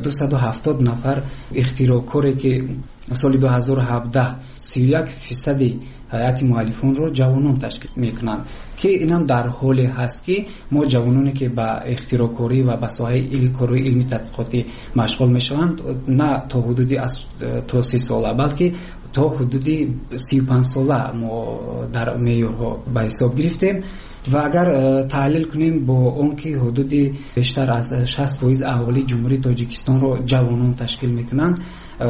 270 نفر اختراعکاری که سال 2017 31% هیئت مؤلفان رو جوانان تشکیل میکنند که اینم در حال هست که ما جوانانی که با اختراعکاری و با ساحه علمی تحقیقاتی مشغول میشوند نه تا حدودی تا 30 ساله بلکه تا حدودی 35 ساله ما در معیارها به حساب گرفتیم و اگر تحلیل کنیم با اون که حدودی بیشتر از 60% اهالی جمهوری تاجیکستان رو جوانان تشکیل میکنند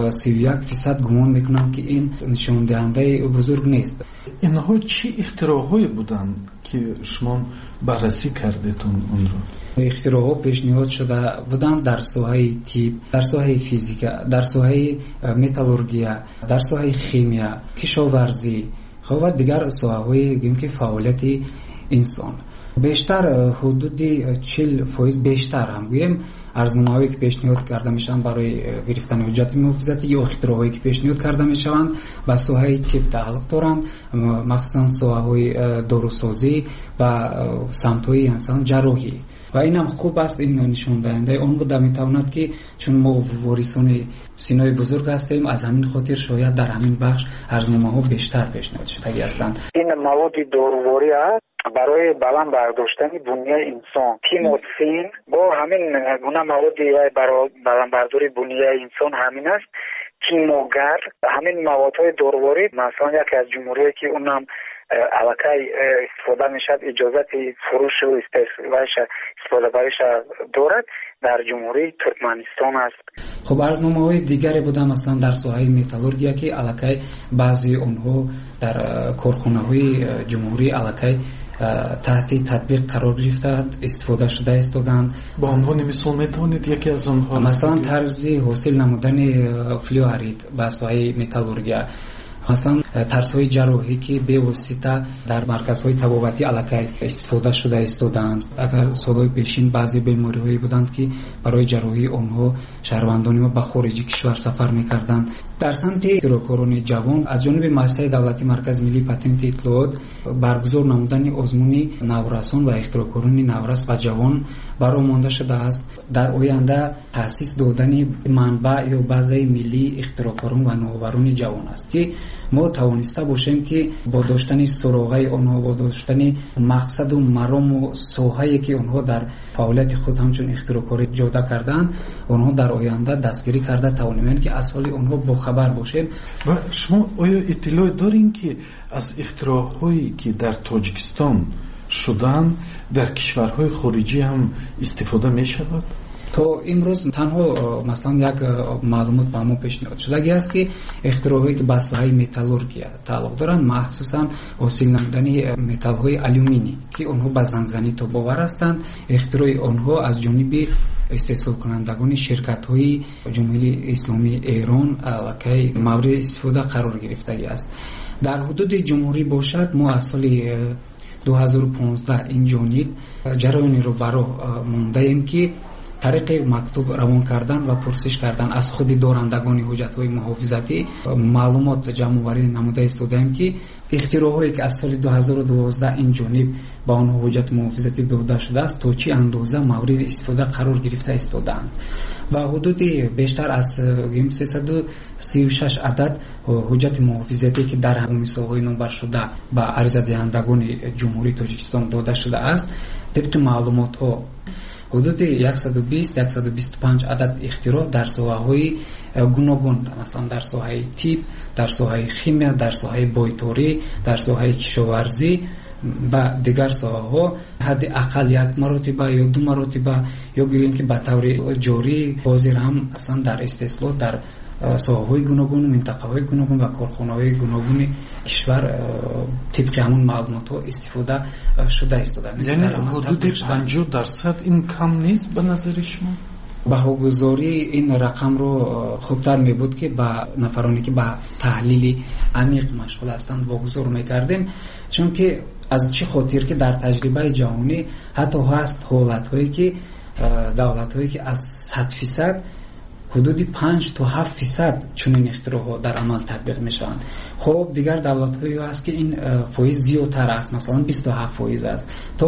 31% گمان میکنم که این نشان دهنده بزرگ نیست. اینها چی اختراع‌هایی بودند که شما بررسی کردیتون اون رو؟ اختراع‌ها پیشنهاد شده بودند در ساحه طب، در ساحه فیزیک، در ساحه متالورگیا، در ساحه شیمیا، کشاورزی و دیگر ساحه‌های که فعالیت انسان. بیشتر حدودی 40% بیشتر هم گویم ارزنامه‌هایی که پیشنهاد کرده میشن برای گرفتن حجت محافظتی یا اختراع‌هایی که پیشنهاد کرده میشوند با ساحه طب تعلق دارند، مخصوصا ساحه‌های داروسازی و سمت‌های انسان جراحی و اینم خوب است. این نشان دهنده اون بوده میتواند که چون ما وارثان سینای بزرگ هستیم از همین خاطر شاید در همین بخش ارزنامه‌ها بیشتر پیشنهاد شده هستند. این مواد داروواری است برای بلند برداشتن بنیه انسان. تیموسین با همین گونه موادی برای بلند برداری بنیه انسان همین است. کیموگر همین موادهای داروواری مثلا یکی از جمهوریه که اونم علاقه استفاده میشد اجازت فروش و استفاده برش دارد در جمهوری ترکمنستان است. خب ارزنامه‌های دیگری بوده مثلا در ساحه متالورگیا که علاقه بعضی اونها در کارخانه‌های جمهوری علاقه تحت تطبیق قرار گرفتند استفاده شده استادند. با عنوان مثال میتونید یکی از آنها مثلا طرز حاصل نمودن فلوارید با ساحه متالورگیا، مثلا ترس‌های جراحی که به واسطه در مرکزهای طبابتی علاقه استفاده شده استادند. اگر سالهای پیشین بعضی بیماری‌هایی بودند که برای جراحی آنها شهروندان ما به خارج کشور سفر می‌کردند. در سمت اختراعکاران جوان از جانب مؤسسه دولتی مرکز ملی پتنت اطلاعات برگزار نمودن آزمون نورسان و اختراعکاران نورس و جوان برآورده شده است. در آینده تأسیس دادن منبع یا بازه ملی اختراعکاران و نوآوران جوان است که ما توانسته باشیم که با داشتن سراغه آنها، با داشتن مقصد و مرام و ساحه‌ای که آنها در فعالیت خود همچون اختراعکاری جاده کردند آنها در آینده دستگیری کرده توانیم که اصالی آنها با خبر باشیم. و شما آیا اطلاع دارین که از اختراع‌هایی که در تاجیکستان شدن در کشورهای خارجی هم استفاده می شود؟ تا امروز تنها مثلا یک معلومات به ما پیشنهاد شده است که اختراعاتی که به ساحه متالورگیا تعلق دارند مخصوصا حاصل نمودن متال‌های آلومینی که آنها به زنگزنی تا باور هستند، اختراع آنها از جانب استحصال کنندگان شرکت‌های جمهوری اسلامی ایران علاقه مورد استفاده قرار گرفته است. در حدود جمهوری باشد ما از سال 2015 این جانب جریانی رو برای مونده ایم که طریق مکتوب روان کردن و پرسش کردن از خود دارندگان حجت‌های محافظتی معلومات جمع‌آوری نموده استادیم که اختراع‌هایی که از سال 2012 این جانب با آنها حجت محافظتی داده شده است تا چه اندازه مورد استفاده قرار گرفته استادند و حدود بیشتر از 336 عدد حجت محافظتی که در همین سال‌های نمبر شده با عرضه دهندگان جمهوری تاجیکستان داده شده است. طبق معلومات‌ها حدود 120-125 عدد اختراع در ساحه‌های گوناگون مثلا در ساحه طب، در ساحه شیمیا، در ساحه بایطوری، در ساحه کشاورزی و دیگر ساحه‌ها حد اقل یک مرتبه یا دو مرتبه یا گوییم که به طور جاری حاضر هم اصلا در استحصال در ساحه‌های گوناگون، منطقه‌های گوناگون و کارخانه‌های گوناگون کشور طبق همون معلومات استفاده شده است. یعنی حدود 50% این کم نیست به نظر شما؟ баҳогузорӣ ин рақамро хубтар мебуд ки ба нафароне ки ба таҳлили амиқ машғул ҳастанд вогузор мекардем, чунки аз чӣ хотир ки дар таҷрибаи ҷаҳонӣ ҳатто ҳаст ҳолатҳое ки давлатҳое ки аз 100% ҳудуди 5 то 7% чунин ихтироҳо дар амал татбиқ мешаванд. хоб дигар давлатҳое ҳаст ки ин фоиз зиёдтар аст, масалан 27% аст то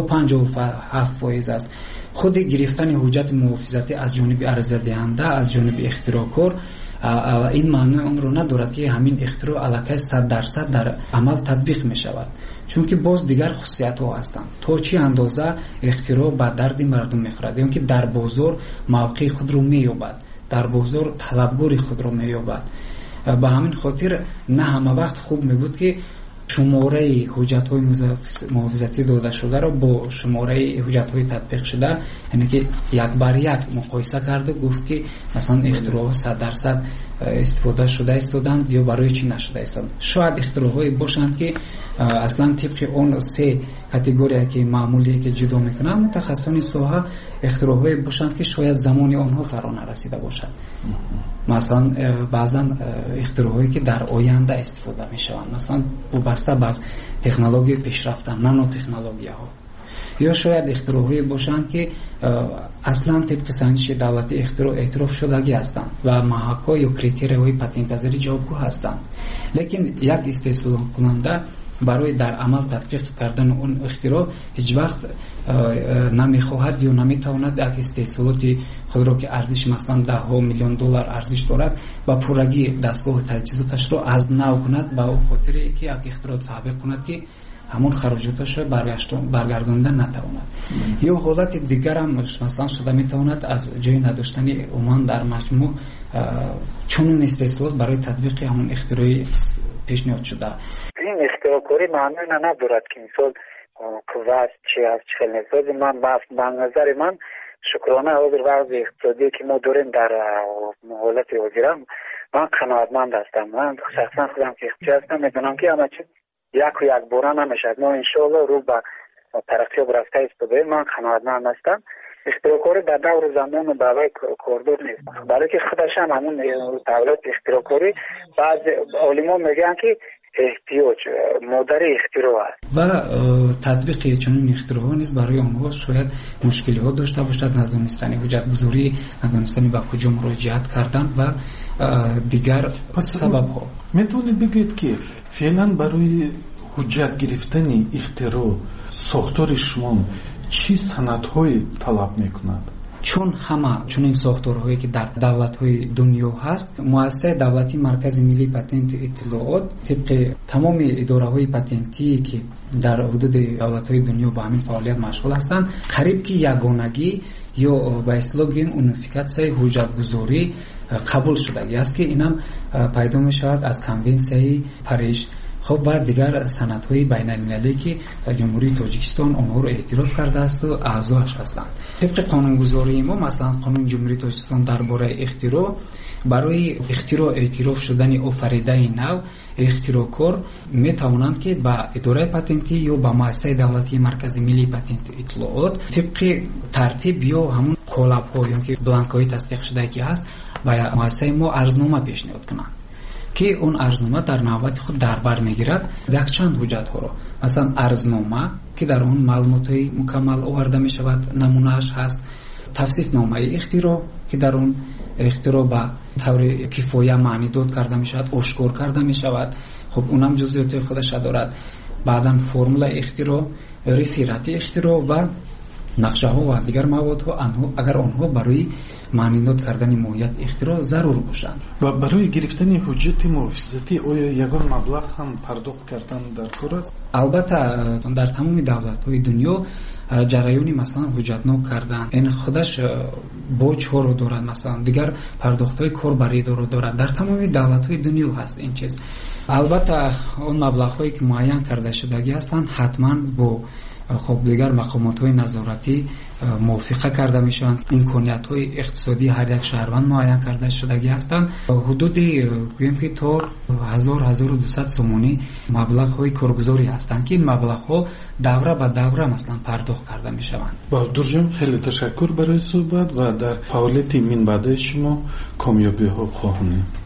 57% аст. худи гирифтани ҳуҷҷати муҳофизатӣ аз ҷониби арзиядиҳанда, аз ҷониби ихтирокор, ин маънои онро надорад ки ҳамин ихтироъ аллакай 100% дар амал татбиқ мешавад, чунки боз дигар хусусиятҳо ҳастанд. то чӣ андоза ихтироъ ба дарди мардум мехӯрад, ё ки дар бозор мавқеи худро меёбад, дар бозор талабгори худро меёбад. ба ҳамин хотир на ҳама вақт хуб мебуд ки шумораи ҳуҷҷатҳои муҳофизатӣ додашударо бо шумораи ҳуҷҷатҳои татбиқшуда, яъне ки як бар як муқоиса карду гуфт ки маслан ихтироъҳо 100% истифода шуда истоданд ё барои чӣ нашуда истоданд. шояд ихтироъҳое бошанд ки аслан тибқи он се категория ки маъмулие ки ҷудо мекунанд, мутахассисони соҳа ихтироъҳое бошанд ки шояд замони онҳо фаро нарасида бошад. маслан баъзан ихтироъҳое ки дар оянда истифода мешаванд, маслан вобаста ба технологияи пешрафта, нанотехнологияҳо, ё шояд ихтироъҳое бошанд ки аслан тибқи санҷиши давлати ихтироъ эътироф шудагӣ ҳастанд ва маҳакҳо ё критерияҳои патентпазирӣ ҷавобгӯ ҳастанд. лекин як истеҳсолкунанда барои дар амал татбиқ кардани он ихтироъ ҳеҷ вақт намехоҳад ё наметавонад як истеҳсолоти худро ки арзиши маслан $10 миллион арзиш дорад ба пуррагии дастгоҳи таҷҳизоташро аз нав кунад, ба хотире ки як ихтироъ татбиқ кунад ки ҳамон хароҷоташро баргардонда натавонад. ё ҳолати дигарам маслан шуда метавонад аз ҷои надоштани умуман дар маҷмӯъ чунин истеҳсолот барои татбиқи ҳамон ихтирои пешниҳод шуда. ин ихтироъкорӣ маънои надорад ки мисол квас чи аз чихелнесози ман ба назари ман шукрона ҳозир вазъи иқтисодие ки мо дорем дар ҳолати ҳозира ман қаноатманд ҳастам. ман шахсан худам ки иқтисодӣ ҳастам, медонам ки ҳама чиз якбора намешавад. мо иншоалло рӯ ба тараққиёб рафта истодаем. ман қаноатманд ҳастам. ихтироъкорӣ дар давру замону баъваи кордор нест, балки худаш ҳам ҳамун давлати ихтироъкорӣ баъзе олимон мегӯянд ки эҳтиёҷ модари ихтироъ аст ва татбиқи чунин ихтироъҳо низ барои онҳо шояд мушкилиҳо дошта бошад, надонистани ҳуҷҷатгузорӣ, надонистани ба куҷо муроҷиат кардан ва дигар сабабҳо. метавонед бигӯед ки феълан барои ҳуҷҷат гирифтани ихтироъ сохтори шумо чӣ санадҳое талаб мекунад? чун ҳама чунин сохторҳое ки дар давлатҳои дунё ҳаст, муассисаи давлати маркази миллии патенту иттилоот тибқи тамоми идораҳои патентие ки дар ҳудуди давлатҳои дунё ба ҳамин фаъолият машғул ҳастанд, қариб ки ягонагӣ ё ба ислоҳ гӯем унификатсияи ҳуҷҷатгузорӣ қабул шудагӣ аст ки инам пайдо мешавад аз конвенсияи Париж خب و دیگر سندهای بین المللی که جمهوری تاجیکستان آنها رو اعتراف کرده است و اعضاش هستند. طبق قانونگذاری ما مثلا قانون جمهوری تاجیکستان درباره اختراع، برای اختراع اعتراف شدن آفریده نو اختراعکار میتوانند که با اداره پتنتی یا با مؤسسه دولتی مرکز ملی پتنت اطلاعات طبق ترتیب یا همون قالب‌ها یا که بلانک‌های تصدیق شده که هست با مؤسسه ما عرضنامه پیشنهاد کنند که اون عرضنامه در نوبت خود دربر میگیرد یک چند حجت ها رو، مثلا عرضنامه که در اون معلوماتی مکمل آورده می شود، نمونهش هست، توصیف نامه اختراع که در اون اختراع به طور کفایه معنی داد کرده می شود، آشکار کرده می شود، خب اونم جزئیات خودش دارد. بعداً فرمول اختراع، رفرت اختراع و نقشه ها و دیگر مواد ها اگر آنها برای معنی داد کردن ماهیت اختراع ضرور باشند. و برای گرفتن حجت محافظتی آیا یگان مبلغ هم پرداخت کردن در کار است؟ البته در تمام دولت های دنیا جریانی مثلا حجتنامه کردن این خودش بوج ها رو دارد، مثلا دیگر پرداخت های کاربری رو دارد، در تمام دولت های دنیا هست این چیز. البته اون مبلغ هایی که معین کرده شدگی هستند حتما با خب دیگر مقامات های نظارتی موافقه کرده میشن. امکانیت های اقتصادی هر یک شهروند معین کرده شدگی هستند. حدود گویم که تا 1200 سومونی مبلغ های کارگزاری هستند که این مبلغ ها دوره به دوره مثلا پرداخت کرده میشوند. بهادر جان خیلی تشکر برای صحبت و در فعالیت من بعد شما کامیابی ها خواهیم.